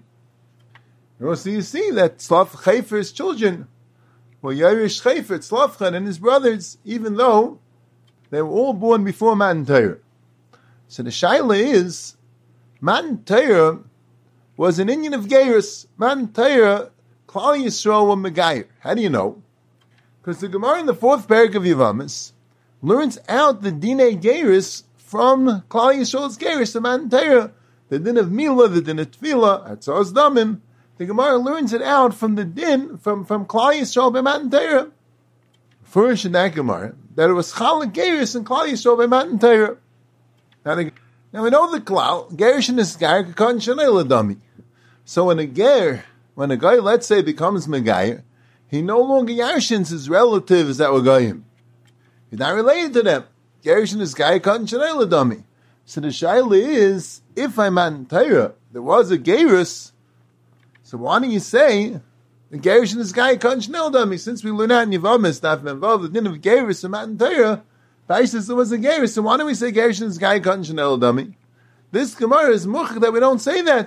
And also you see that Tzlaf Chayfer's children were Yerish Chayfer, Tzlafchan, and his brothers, even though they were all born before Matan Torah. So the Shaila is, Matan Torah was an Indian of Geirus. Matan Torah, Klal Yisrael were Megayer. How do you know? Because the Gemara in the fourth parak of Yevamos learns out the Dinei Geirus from Klal Yisrael's Geirus, the Matan Torah. The din of Mila, the din of Tefillah, Hatzos Damim. The Gemara learns it out from the din, from, from Klal Yisrael by Matan Torah. First in that Gemara, that it was Chalak Geirus and Klal Yisrael by Matan Torah. Now, the, now we know the Klal, Geirish and this guy, Kakan Shanei Ladami. So when a Ger, when a guy, let's say, becomes Megayer, he no longer Yarshins his relatives that were Goyim. He's not related to them. Geirish and this guy, Kakan Shanei Ladami. So the Shaila is, if I'm Matan Torah, there was a Geirus, so why don't you say, the Geirish and this guy Kakan Shanei Ladami, since we learn out in Yevamos, not involved the din of Geirus and Matan Torah, Baishas there was a Geirus, so why don't we say Geirish and this guy Kakan Shanei Ladami? This Gemara is much that we don't say that.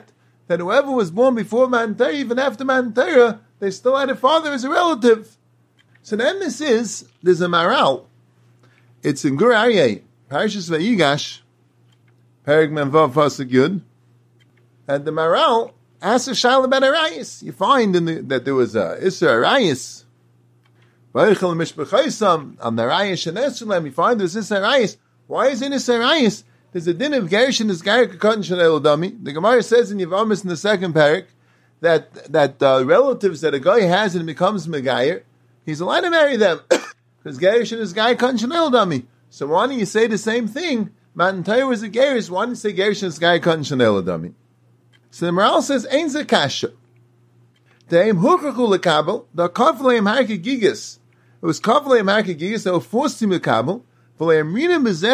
that whoever was born before Matan Torah, even after Matan Torah, they still had a father as a relative. So the emes is, there's a Maral. It's in Gur Aryeh, Parashas Vayigash, Perek Menvav Pasuk Yud, and the Maral asks a shaila about Arayis. You find in the, that there was a Isser Arayis, Vayichel Mishpachaisam, Am Arayis Shenesulem. You find there's Isser Arayis. Why is it Isser Arayis? There's a din of Gershon is Gair Katan Shanel Dami. The Gemara says in Yevamis in the second parak that that uh, relatives that a guy has and becomes Megayer, he's allowed to marry them because Gershon is Gair Katan Shanel Dami. So why don't you say the same thing? Matan Torah was a Gerish. Why don't you say Gershon is Gair Katan Shanel Dami? So the Maral says Ein Zakasha. Deim Hukaku Lekabel the Kavleim Harke Gigas. It was Kavleim Harke Gigas that were forced to Mekabel. You don't say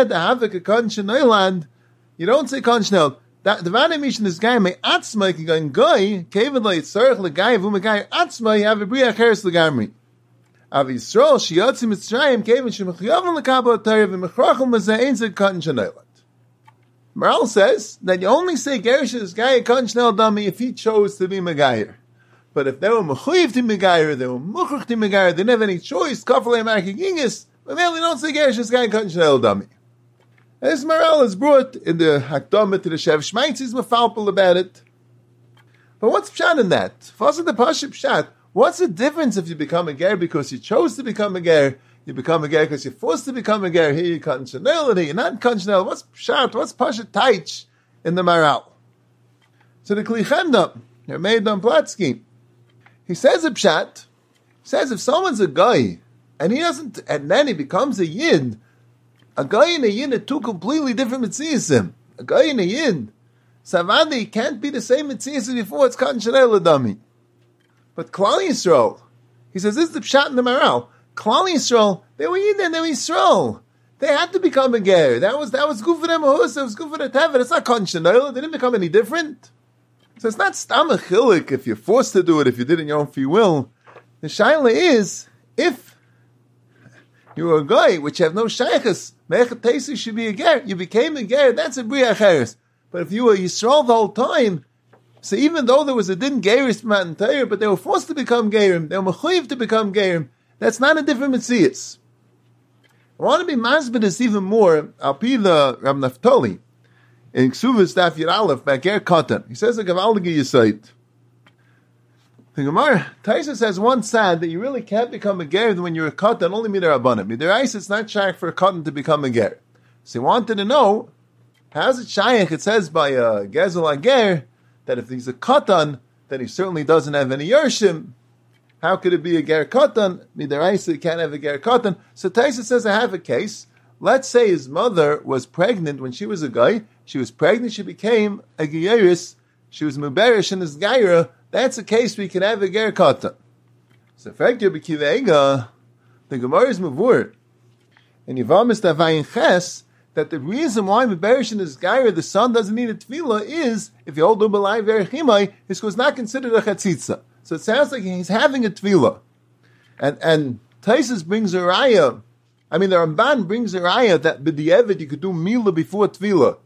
Kanshnel. That the Vana Mission is guy may atzma going guy, Kevin like Sarach the guy, whom a guy atzma, you have a Bria Keres the Gamri. Av Yisrael, Shiatsim Mitzrayim, Kevin Shemachyavan the Kabbalah Terev, and Mechrachel Mazain said Kanshnel. Maral says that you only say Gerish is guy Kanshnel dummy if he chose to be Megayer. But if they were Mechuyev to Megayer, they were Muchach to Megayer, they didn't have any choice, Kafalei Marki Gingis. But mainly don't say Gerish is guy Katan Shanel Dami. This Maral is brought in the Hakdama to the Shev Shmaitz, he's mafalpal about it. But what's pshat in that? Fasa the Pasha pshat. What's the difference if you become a ger because you chose to become a ger? You become a ger because you're forced to become a ger. Here you Katan Shanel, and here you're not Katan Shanel. What's pshat? What's Pasha Taich in the Maral? So the Kli Chemda, your Meidon Platsky, he says a pshat. He says if someone's a guy, and he doesn't, and then he becomes a yid. A guy and a yid are two completely different mitzvahs. A guy and a yid, Savadi can't be the same mitzvah as before. It's Katan Shanel Adami. But Klal Yisrael, he says this is the pshat in the Maral. Klal Yisrael, they were yid and they were Yisrael. They had to become a ger. That was that was good for them. That was good for the tevet. It's not Katan Shanel. They didn't become any different. So it's not stam a chilik if you're forced to do it. If you did it in your own free will, the shaila is if you were a guy which have no shaykhs, Me'echet Teisi should be a ger. You became a ger, that's a Bria Acheres. But if you were Yisrael the whole time, so even though there was a din geris Matan Torah, but they were forced to become gerim, they were mechuyev to become gerim, that's not a different mitzias. I want to be masbidus even more, I'll be the Rab Naftali, in Ksuvas Daf Yud Aleph, by Ger Katan. He says a Gavaldige Yisait. The Gemara, Taisa says one sad that you really can't become a ger when you're a katan, only midarabanan. Midaraisa, it's not shaykh for a katan to become a ger. So he wanted to know, how's it shaykh? It says by a gezel ger that if he's a katan, then he certainly doesn't have any yershim. How could it be a ger katan? Midaraisa, he can't have a ger katan. So Taisa says, I have a case. Let's say his mother was pregnant when she was a guy. She was pregnant, she became a geyeris. She was muberish in his gaira. That's a case we can have a ger katan. So, fact you bekivega, the Gemara is mavur, and Yevamis Davayin Ches that the reason why meberish in his gaira the son doesn't need a tefillah is if you hold ubalai verchimai, is because not considered a chatzitza. So it sounds like he's having a tefillah, and and Taisus brings a raya. I mean, the Ramban brings a raya that b'di'evet you could do mila before tefillah.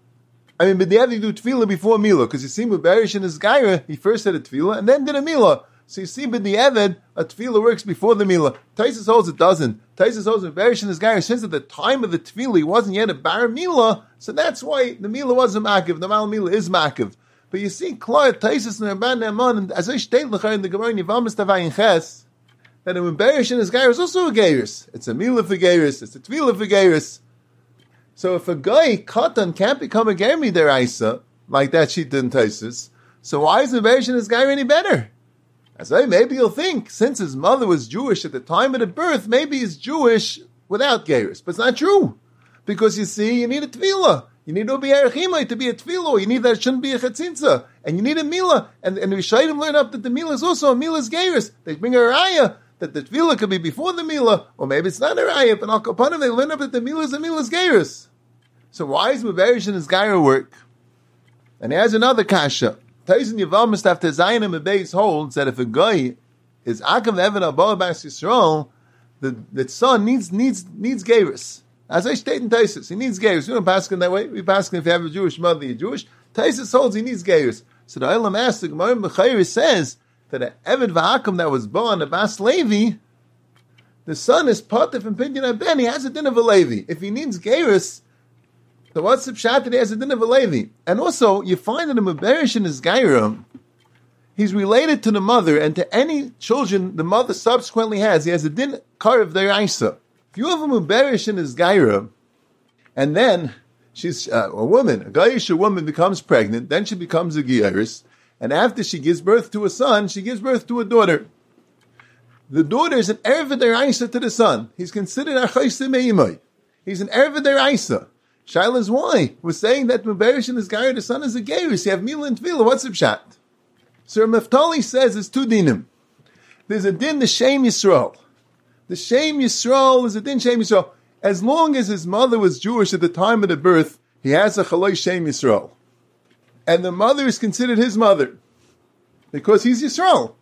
I mean, but they have to do tefillah before Mila, because you see, Muberish in his Gaira, he first said a tefillah, and then did a Mila. So you see, but the Eved, a tefillah works before the Mila. Taisus holds it doesn't. Taisus holds Muberish in his Gaira, since at the time of the tefillah, he wasn't yet a Bar Mila, so that's why the Mila wasn't Makiv, the Mal Mila is Makiv. But you see, Klai, Taisus, and Rabban Naaman, and as I state in the Gemara, Yevamis Tavayin Ches, that a Muberish in his Gaira is also a Geiris. It's a Mila for Geiris, it's a tefillah for Geiris. So if a guy, Katan, can't become a Germi deraisa, like that she didn't Taisus, so why is the Beresh in his guy any better? I say, maybe you'll think, since his mother was Jewish at the time of the birth, maybe he's Jewish without Geirus. But it's not true. Because you see, you need a Tefillah. You need to be a Erechimai to be a Tefillah. You need that it shouldn't be a Chetzinza. And you need a Mila. And, and the Rishayim learn up that the Mila is also a Mila's Geirus. They bring a Raya that the Tefillah could be before the Mila, or maybe it's not a Raya, but Al Kapanim, they learn up that the Mila is a Mila's Geirus. So why is Muberish in his Gaira work? And he has another kasha. Taisin Yevamis after Zayin and Mebeis holds that if a guy is Akav Evan Abba Bas Yisrael, the, the son needs needs needs Geirus. As I state in Taisus, he needs Geirus. We don't pass him that way. We pass him if you have a Jewish mother, you're Jewish. Taisus holds he needs Geirus. So the Olam asks, the Gemara B'chayr says that an Eved V'Akum that was born a Bas Levi, the son is Potif and Pidyon Ben, he has a din of a Levi. If he needs Geirus, the what's the pshat that he has a din of a Levi. And also, you find that a Muberish in his Geirah, he's related to the mother, and to any children the mother subsequently has, he has a din kar of their Isa. If you have a Muberish in his Geirah, and then she's uh, a woman, a Geirish woman becomes pregnant, then she becomes a Geiris, and after she gives birth to a son, she gives birth to a daughter. The daughter is an Erev Deraisa to the son. He's considered a Chayse Me'imai. He's an Erev Deraisa. Shaila's why? We're saying that Muberish and his Geirah, the son is a Geiris. You have Mila and Tvila. What's the pshat? Sir Meftali says it's two dinim. There's a din, the Shem Yisrael. The Shem Yisrael is a din Shem Yisrael. As long as his mother was Jewish at the time of the birth, he has a Chaloi Shem Yisrael. And the mother is considered his mother. Because he's Yisrael.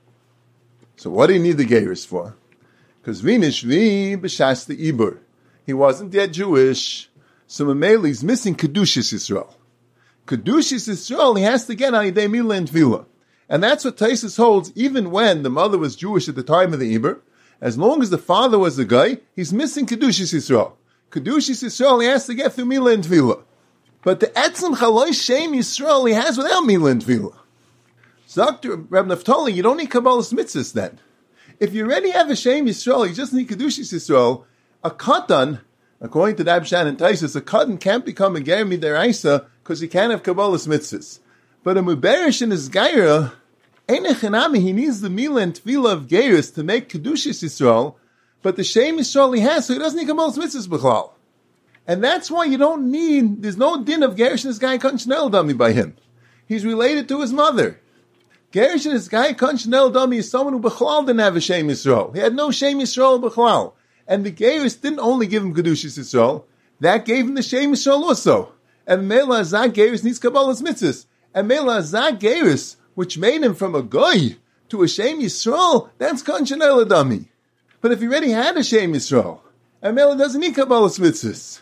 So what do you need the Geiris for? Because Vinishvi b'shas the Ibur. He wasn't yet Jewish. So Mameli he's missing Kedushis Yisrael. Kedushis Yisrael, he has to get on Yidei Mila and Tvila. And that's what Taisus holds, even when the mother was Jewish at the time of the Ibur. As long as the father was a guy, he's missing Kedushis Yisrael. Kedushis Yisrael, he has to get through Mila and Tvila. But the Etzem Chaloi Shem Yisrael, he has without Mila and Tvila. So Doctor Reb Naftali, you don't need Kabbalah's mitzvahs then. If you already have a Shem Yisrael, you just need Kedushis Yisrael. A Katan, according to Dabshan and Taisus, a Katan can't become a Ger Midaraisa because he can't have Kabbalah's mitzvahs. But a Muberish in his Geirah, Einechanami, he needs the Mila and Tvila of Geiris to make Kedushis Yisrael, but the Shem Yisrael he has, so he doesn't need Kabbalah's mitzvahs b'chlal. And that's why you don't need, there's no din of Gerish and his guy Kanchanel Dami by him. He's related to his mother. Gerish and his guy Kanchanel Dami is someone who b'chlal didn't have a Shem Yisrael. He had no Shem Yisrael b'chlal. And the Gerish didn't only give him Kedushis Yisrael, that gave him the Shem Yisrael also. And Mela Azak Gerish needs Kabbalah's mitzvahs. And Mela Azak Gerish, which made him from a goy to a Shem Yisrael, that's Kanchanel Dami. But if he already had a Shem Yisrael, and Mela doesn't need Kabbalah's mitzvahs,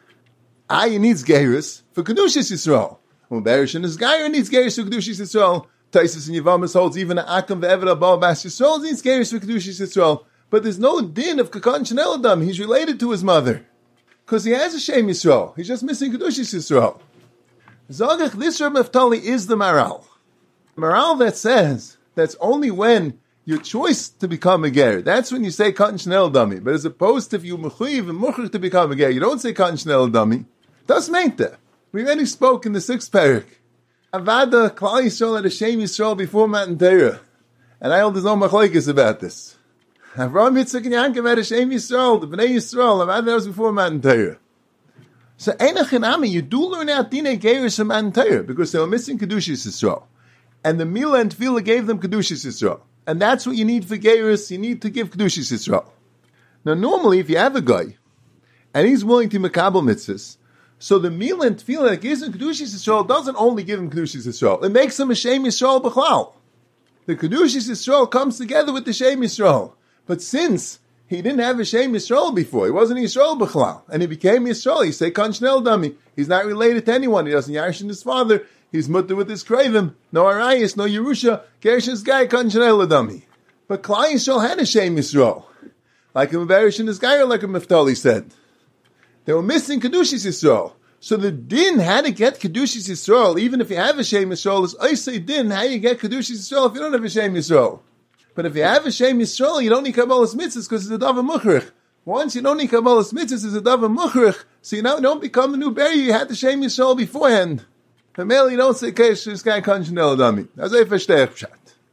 Ah, he needs Geiris for Kedushis Yisrael. Muberish and his Geirah needs Geiris for Kedushis Yisrael. Taisus and Yavamas holds even an Akam ve'Eved Abal Bas Yisrael needs Geiris for Kedushis Yisrael. But there's no din of Kakan Shanel Adam. He's related to his mother. Because he has a Shem Yisrael. He's just missing Kedushis Yisrael. Zagach, this Reb Naftali is the Maral. The Maral that says that's only when your choice to become a ger. That's when you say Katan Shnel Dami. But as opposed to if you mechuyev and muchach to become a ger, you don't say Katan Shnel Dami. Das meint that. We already spoke in the sixth parak. Avada Klal Yisrael had a Shem Yisrael before Matan Torah. And I hold his own machlokes about this. Avraham, Yitzchak, and Yaakov had a Shem Yisrael, the Bnei Yisrael, Avada that was before Matan Torah. So Einach Hinami, you do learn out Dinei Geiris from Matan Torah, because they were missing Kedushis Yisrael. And the Mila and Tefillah gave them Kedushis Yisrael. And that's what you need for Geiris, you need to give Kedushis Yisrael. Now normally, if you have a guy, and he's willing to Makabal Mitzvahs, so the Mila and Tefillah that gives him Kedushis Yisrael doesn't only give him Kedushis Yisrael, it makes him a Shem Yisrael B'chlal. The Kedushis Yisrael comes together with the Shem Yisrael. But since he didn't have a Shem Yisrael before, he wasn't Yisrael B'chlal, and he became Yisrael, you say Kan Shnel Dami. He's not related to anyone, he doesn't Yarshin his father, he's mutter with his Kravim, no Arayis, no Yerusha, Gershon's guy Kan Shnel Dami. But Klal Yisrael had a Shem Yisrael. Like a Muberish and his guy, or like a Miftali said. They were missing Kedushis Yisrael. So the din had to get Kedushis Yisrael, even if you have a Shem Yisrael, is Oisei din, how you get Kedushis Yisrael if you don't have a Shem Yisrael. But if you have a Shem Yisrael, you don't need Kabbalah's mitzvahs because it's a Davar Mukhrich. Once you don't need Kabbalah's mitzvahs, it's a Davar Mukhrich. So you now don't become a new berry, you had the Shem Yisrael beforehand. Family, you don't say, Kesh, this guy can't Shnel Dami. That's a Feshtech Pshat.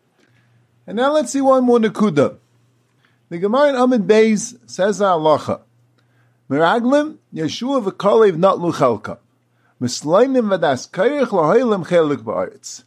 And now let's see one more Nakuda. The Gemara in Amid Beis says halacha. Meraglim, Yeshua v'kolev not luchalka. Mislainim v'das kairich lahoylem chelik ba'aretz.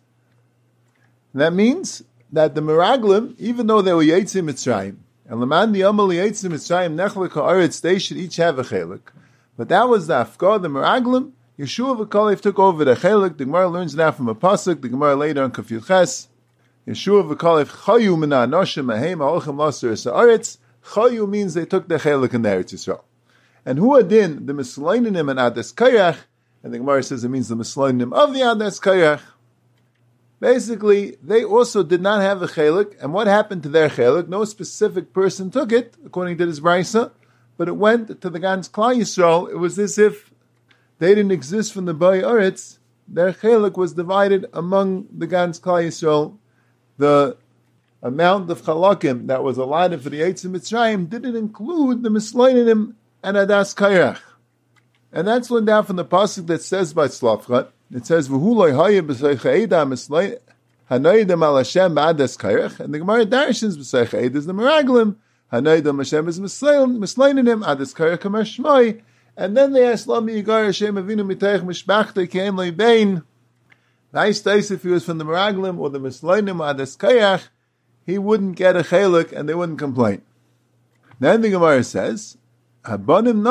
That means that the Meraglim, even though they were Yetzim Mitzrayim, and Laman the Amal Yetzim Mitzrayim nechlik ha'aretz, they should each have a chelik. But that was the Afgah, the Meraglim. Yeshua v'kolev took over the chelik. The Gemara learns that from a pasuk. The Gemara later on Kaf Yud Ches. Yeshua v'kolev chayu min ha'anoshim ahem ha'olchem laser ha'aretz. Chayu means they took the chelik in the Eretz Yisrael. And who adin the mislainim and Ades Kairach, and the Gemara says it means the mislainim of the Ades Kairach. basically, they also did not have a chelik, and what happened to their chelik? No specific person took it, according to this brisa, but it went to the Gans Klal Yisrael. It was as if they didn't exist from the Boi Eretz. Their chelik was divided among the Gans Klal Yisrael. The amount of chalakim that was allotted for the Eitz Mitzrayim didn't include the Misleinim and Adas Kairach. And that's learned down from the pasuk that says by Tzlafchat. It says, "V'huloi hayim b'seicha eda mislein hanoidem al Hashem ba'adas kairach." And the Gemara darshins b'seicha eda is the meraglim. Hanoidem Hashem is misleinim adas kairach kamer shmoi. And then they asked, "Lami yigar Hashem avinu miteich mishpachtei kein loy bein." Nice days if he was from the meraglim or the misleinim adas kairach, he wouldn't get a chelik and they wouldn't complain. Then the Gemara says, if you had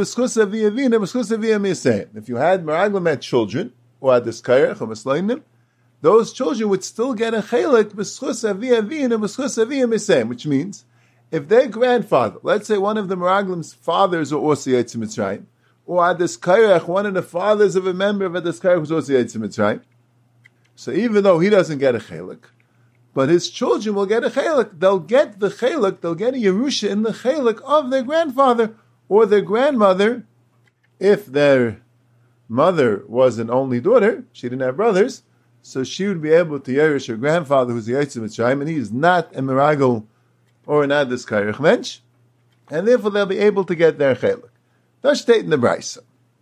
meraglim had children, or had this kairach or misleinim, those children would still get a chelik b'schus avi avin and b'schus avi misayim, which means if their grandfather, let's say one of the meraglim's fathers are also Yetz Mitzrayim, or had this kairach, one of the fathers of a member of this kairach was also Yetz Mitzrayim, so even though he doesn't get a chelik, but his children will get a chelik. They'll get the chelik, they'll get a Yerusha in the chelik of their grandfather or their grandmother. If their mother was an only daughter, she didn't have brothers, so she would be able to Yerush her grandfather who's the Yetz Mitzrayim, and he is not a Meragel or an Adis Kairach Mensch, and therefore they'll be able to get their chelik. That's stated in the Brisa.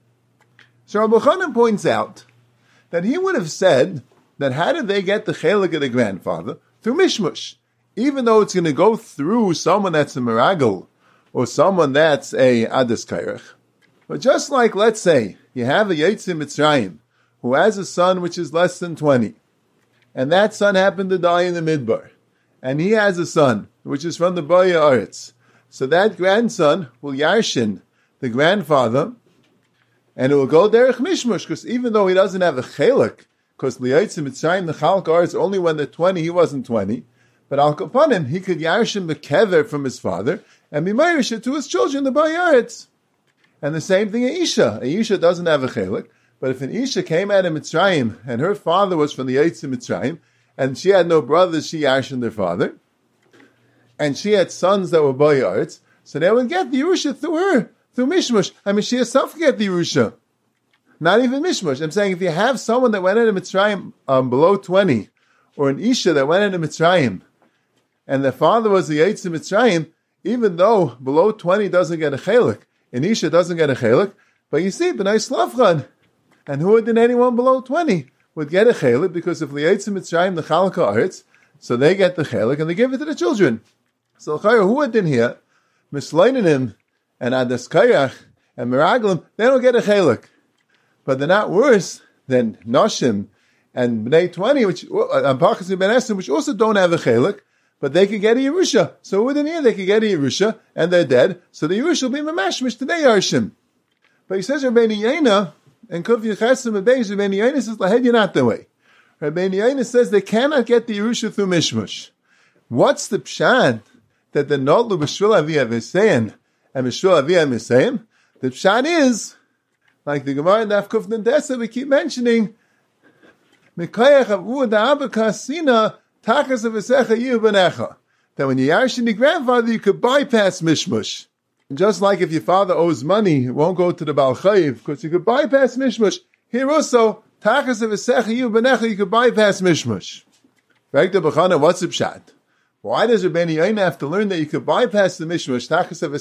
So Rabbi Chanan points out that he would have said that how did they get the chelik of the grandfather? Through mishmush. Even though it's going to go through someone that's a meragel or someone that's a adis kairach. But just like, let's say, you have a Yetz Mitzrayim who has a son which is less than twenty, and that son happened to die in the midbar, and he has a son which is from the Boi Eretz. So that grandson will yarshin the grandfather, and it will go derech mishmush, because even though he doesn't have a chelik, because Liyaitz Mitzrayim, the Chalkar, is only when they're twenty, he wasn't twenty. But Al Kapanim, he could yarshim the kever from his father, and be mayrish to his children, the Boi Eretz. And the same thing, a Isha. A Isha doesn't have a chelik, but if an Isha came out of Mitzrayim, and her father was from the Liyaitz Mitzrayim, and she had no brothers, she yarshin their father, and she had sons that were Boi Eretz, so they would get the Yerusha through her, through Mishmush. I mean, she herself could get the Yerusha. Not even mishmush. I'm saying if you have someone that went into Mitzrayim um, below twenty, or an Isha that went into Mitzrayim, and the father was the Yetz Mitzrayim, even though below twenty doesn't get a chelik, an Isha doesn't get a chelik, but you see, B'nai Slavchan, and who did anyone below twenty would get a chelik, because if the Yetz Mitzrayim, the Chalka Arts, so they get the chelik, and they give it to the children. So who had in here, Misleinim, and Adas Kairach, and Meraglim, they don't get a chelik. But they're not worse than Noshim and Bnei twenty, which and Pachas and Ben Esrim, which also don't have a chelik, but they could get a Yerusha. So within here they could get a Yerusha, and they're dead. So the Yerusha will be Mamashmish to their Yarshim. But he says Rabbeinu Yaina and Kuf Yechasim and Beis. Rabbeinu Yaina says Lahed you're not the way. Rabbeinu Yaina says they cannot get the Yerusha through Mishmush. What's the pshat that the Notlu B'Shvil Aviyah V'Sein and B'Shvil Aviyah V'Sein? The pshat is, like the Gemara in Daf Kuf Nendesa, we keep mentioning, that when you yarshin your grandfather, you could bypass mishmush. Just like if your father owes money, it won't go to the Baal Chayiv, because you could bypass mishmush. Here also, you could bypass mishmush. Back to Bechana, what's the pshat? Why does Rabbeinu Yaina have to learn that you could bypass the mishmush?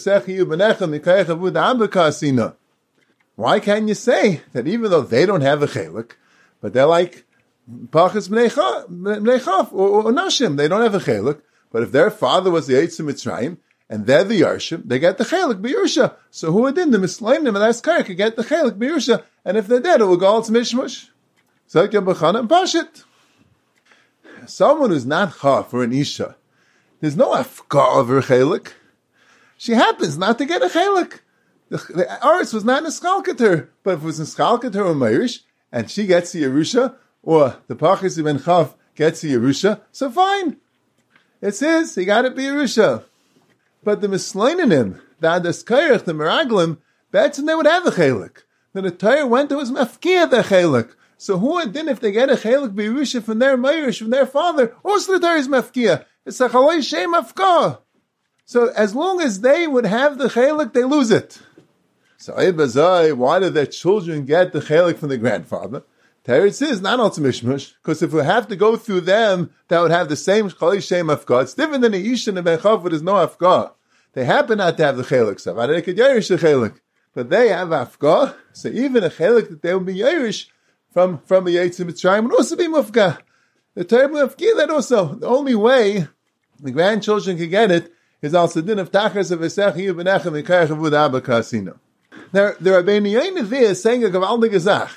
Why can't you say that even though they don't have a chelik, but they're like Pachas Bnei Chaf or, or Nashim, they don't have a chelik, but if their father was the Yetz Mitzrayim, and they're the Yarshim, they get the chelik b'Yerusha. So who would in the Misleinim and Askar could get the chelik b'Yerusha, and if they're dead, it will go all to Mishmush. So like Bechana and Pashit. Someone who's not Chaf or an Isha, there's no afkar of her chelik. She happens not to get a chelik. The, the Aretz was not Niskalkater, but if it was Niskalkater or Meirish, and she gets the Yerusha, or the Pachas Ben Chav gets the Yerusha, so fine. It's his, he got it be Yerusha. But the Misleinim, the Adas Kairach, the Meraglim, Betson they would have a chelik. Then the Torah went to his mafkia the chelik. So who and then if they get a chelik b'Yerusha from their Meirish, from their father, also the Torah is mafkia. It's a chalei shem afka. So as long as they would have the chelik, they lose it. So why do their children get the chelik from the grandfather? Teretz is not al mishmush, because if we have to go through them, that would have the same chalei shem afka. It's different than a Yishan and Ben Chav, there's no afka. They happen not to have the chelik. So they could Yerush the chelik. But they have afka, so even a chelik that they will be Yerush from, from the Yetzi Mitzrayim would also be mufka. The Torah mufki that also. The only way the grandchildren can get it is also din of tachas of Esech Yu Benechem Mikayach Avud Abba Kasina. Now, the Rabbeinu Yoina there is saying a gewaldige Zach.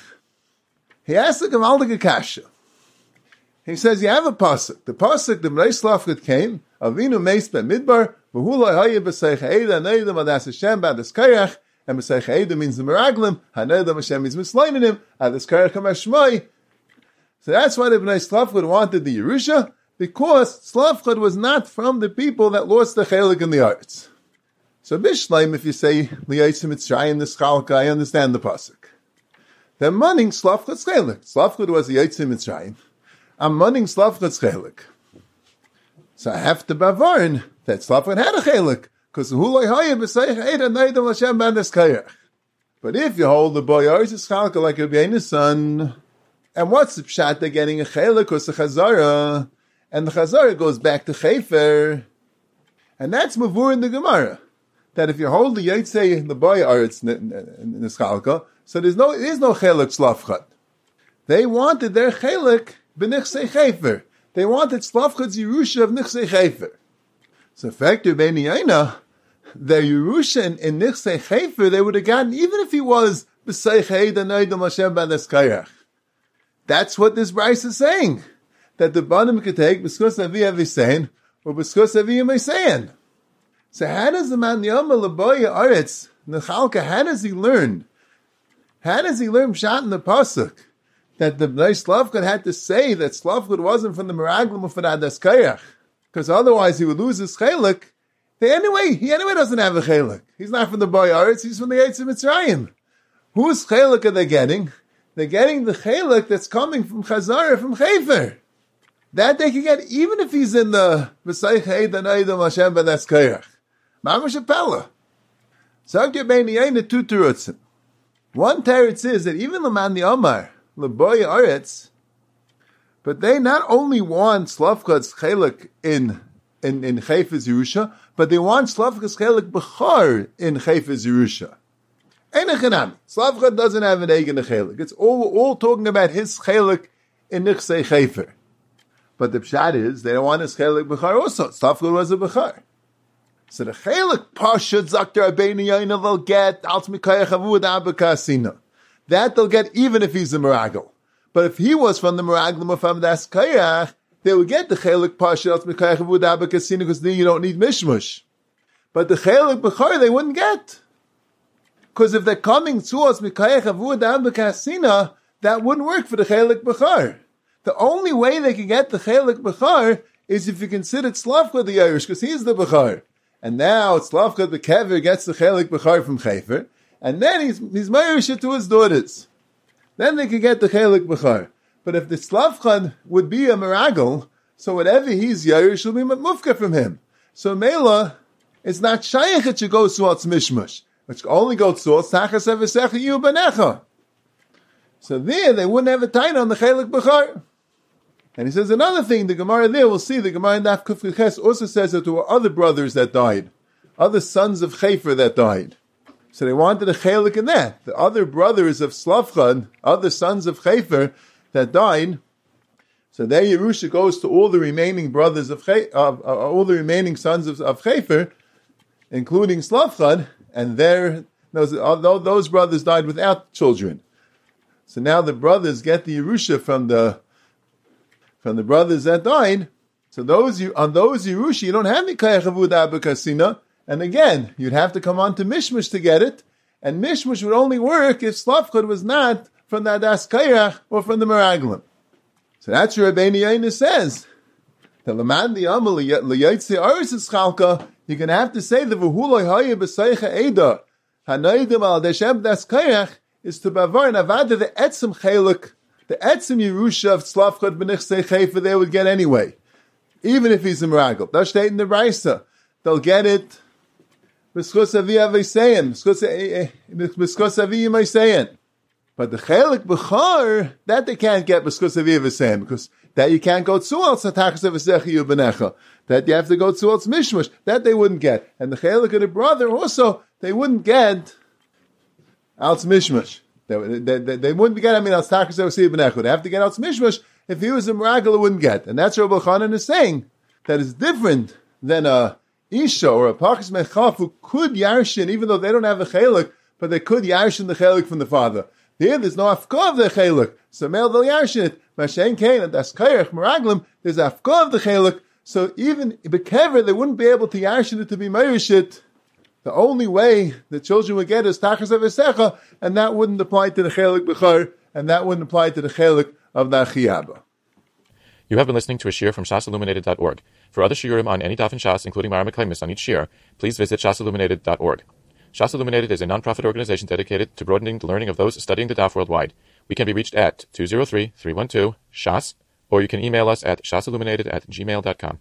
He asks a gewaldige kasha. He says, you have a pasuk. The pasuk, the Bnei Slafchad came, Avinu Meis Ben Midbar, V'hu lo hayeh b'seich ha'eda neidem adas Hashem b'adas Kayach, and b'seich ha'eda means the Meraglim, ha'neidem Hashem means Mislainim, adas Kayach HaMashmai. So that's why the Bnei Slafchad wanted the Yerusha, because Slafchad was not from the people that lost the chelik in the arts. So Bishleim, if you say, Liyatzim Mitzrayim, the Schalka, I understand the pasuk. They're munning Slafchad's chelik. Slafchad was the Yitzim Mitzrayim. I'm munning Slafchad's chelik. So I have to bavarn that Slafchad had a chelik, because Hulay Hayah b'seich Eida Neidem Hashem Bandas Kayach. But if you hold the boyars, it's Chalka like a B'yainis son. And what's the pshat? They're getting a chelik, because the Chazara, and the Chazara goes back to Chefer. And that's Mavur in the Gemara. That if you hold the Yitzay, the boyars in the Chalka, so there's no, there is no chelik Slafchad. They wanted their chelik b'nichsei Chefer. They wanted Slafchad's Yerusha of Nichsei Chefer. So, factor Beni Yaina, their Yerusha in, in Nichsei Chefer, they would have gotten, even if he was B'seich Heida Neidem Hashem B'adas Kayach. That's what this Bryce is saying. That the Banim could take B'skus Avi Avisein, or B'skus Avi Avisein. So, how does the man Yama Laboya Aretz, Nechalka, how does he learn? How does he learn Pshat in the Pasuk? That the Bnei Slafchad had to say that Slafchad wasn't from the Meraglim or from the Adas Kayach, because otherwise he would lose his chelik. They anyway, he anyway doesn't have a chelik. He's not from the Boyaretz, he's from the Yetzi Mitzrayim. Whose chelik are they getting? They're getting the chelik that's coming from Chazara, from Chefer. That they can get even if he's in the B'seich Heida Neidem Hashem B'adas Kayach. Mamash Apella. Sagya Beni Yaina two terutzim. One teretz is that even the man the Omar, L'boy Aretz, but they not only want Slafchad's chelik in in in Chayfez Yerusha, but they want Slafchad's chelik b'char in Chayfez Yerusha. Einachanami. Slafchad doesn't have an egg in the chelik. It's all all talking about his chelik in Nichsei Chayfer. But the pshat is they don't want his chelik b'char also. Slafchad was a b'char. So the chelik pashut zakter abeinu yaina they'll get alt mikayach avud abba kasina. That they'll get even if he's a Meragel. But if he was from the Meraglim of Amdas Kayach, they would get the Chelik Pasha Al Mikayach Avud Abba Kasina because then you don't need Mishmush. But the Chelik B'char they wouldn't get. Because if they're coming to us Mikayach Avud Abba Kasina, that wouldn't work for the Chelik B'char. The only way they can get the Chelik B'char is if you consider Tzlavka the Irish, because he's the B'char. And now Tzlavka the Kever gets the Chelik B'char from Chefer. And then he's, he's married to his daughters. Then they could get the Chelik B'char. But if the Slavchan would be a Meragel, so whatever he's Yair will be Mufka from him. So Mela, it's not Shaykh that you go to Tzotz Mishmush. Which only goes to Tzotz Tachas Evesecha Yu Banecha. So there, they wouldn't have a taina on the Chelik B'char. And he says another thing, the Gemara there, we'll see, the Gemara in Daf Kuf Ches also says that there were other brothers that died. Other sons of Chefer that died. So they wanted a chelik in that. The other brothers of Slavchad, other sons of Chefer that died. So their Yerusha goes to all the remaining brothers of, Che, of uh, all the remaining sons of, of Chefer, including Slavchad, and their those those brothers died without children. So now the brothers get the Yerusha from the from the brothers that died. So those on those Yerusha you don't have Mikayach Avud Abba Kasina. And again, you'd have to come on to Mishmush to get it, and Mishmush would only work if Slavchad was not from the Adas Kayach or from the Meraglim. So that's what Rabbeinu Yaina says. The Laman the Amal L'Yaitzi Aris Chalka, you're going to have to say the V'huloi Haya B'Seicha Eda Hanaidim Al Deshem Das Kayach is to bavar and avada the etzem chelik the Etzim Yerusha of Tzlafchad B'nichsei Chayfa they would get anyway, even if he's a Meragel. That's stated in the Raisa. They'll get it B'schus Aviyah V'Sein, B'schus Aviyah V'Sein. But the Chelik B'char, that they can't get B'schus Aviyah V'Sein, because that you can't go to al Satachas V'Sechi Yubenecha. That you have to go to al Mishmash. That they wouldn't get. And the Chelik of the brother also, they wouldn't get al Mishmash. They, they, they, they wouldn't get, I mean, al Satachas V'Sechi Yubenecha. They have to get al Mishmash. If he was a Meragel, it wouldn't get. And that's what Rabbi Chanan is saying, that is different than a Isha or a Pachas Mechaf who could Yarshin, even though they don't have a Chelik, but they could Yarshin the Chelik from the father. Here, there's no Afkah of the Chelik, so male they'll Yarshin it. Mashen Kain, and that's Kairach, Meraglim, there's Afkah of the Chelik, so even Bekever, they wouldn't be able to Yarshin it to be Meirishit. The only way the children would get is Tachas Avesecha, and that wouldn't apply to the Chelik Bechar, and that wouldn't apply to the Chelik of the Achiyaba. You have been listening to a shiur from shas illuminated dot org. For other shiurim on any daf in Shas, including Mara Mekaymis on each shiur, please visit shas illuminated dot org. Shas Illuminated is a non-profit organization dedicated to broadening the learning of those studying the daf worldwide. We can be reached at two zero three, three one two, S H A S, or you can email us at shasilluminated at gmail dot com.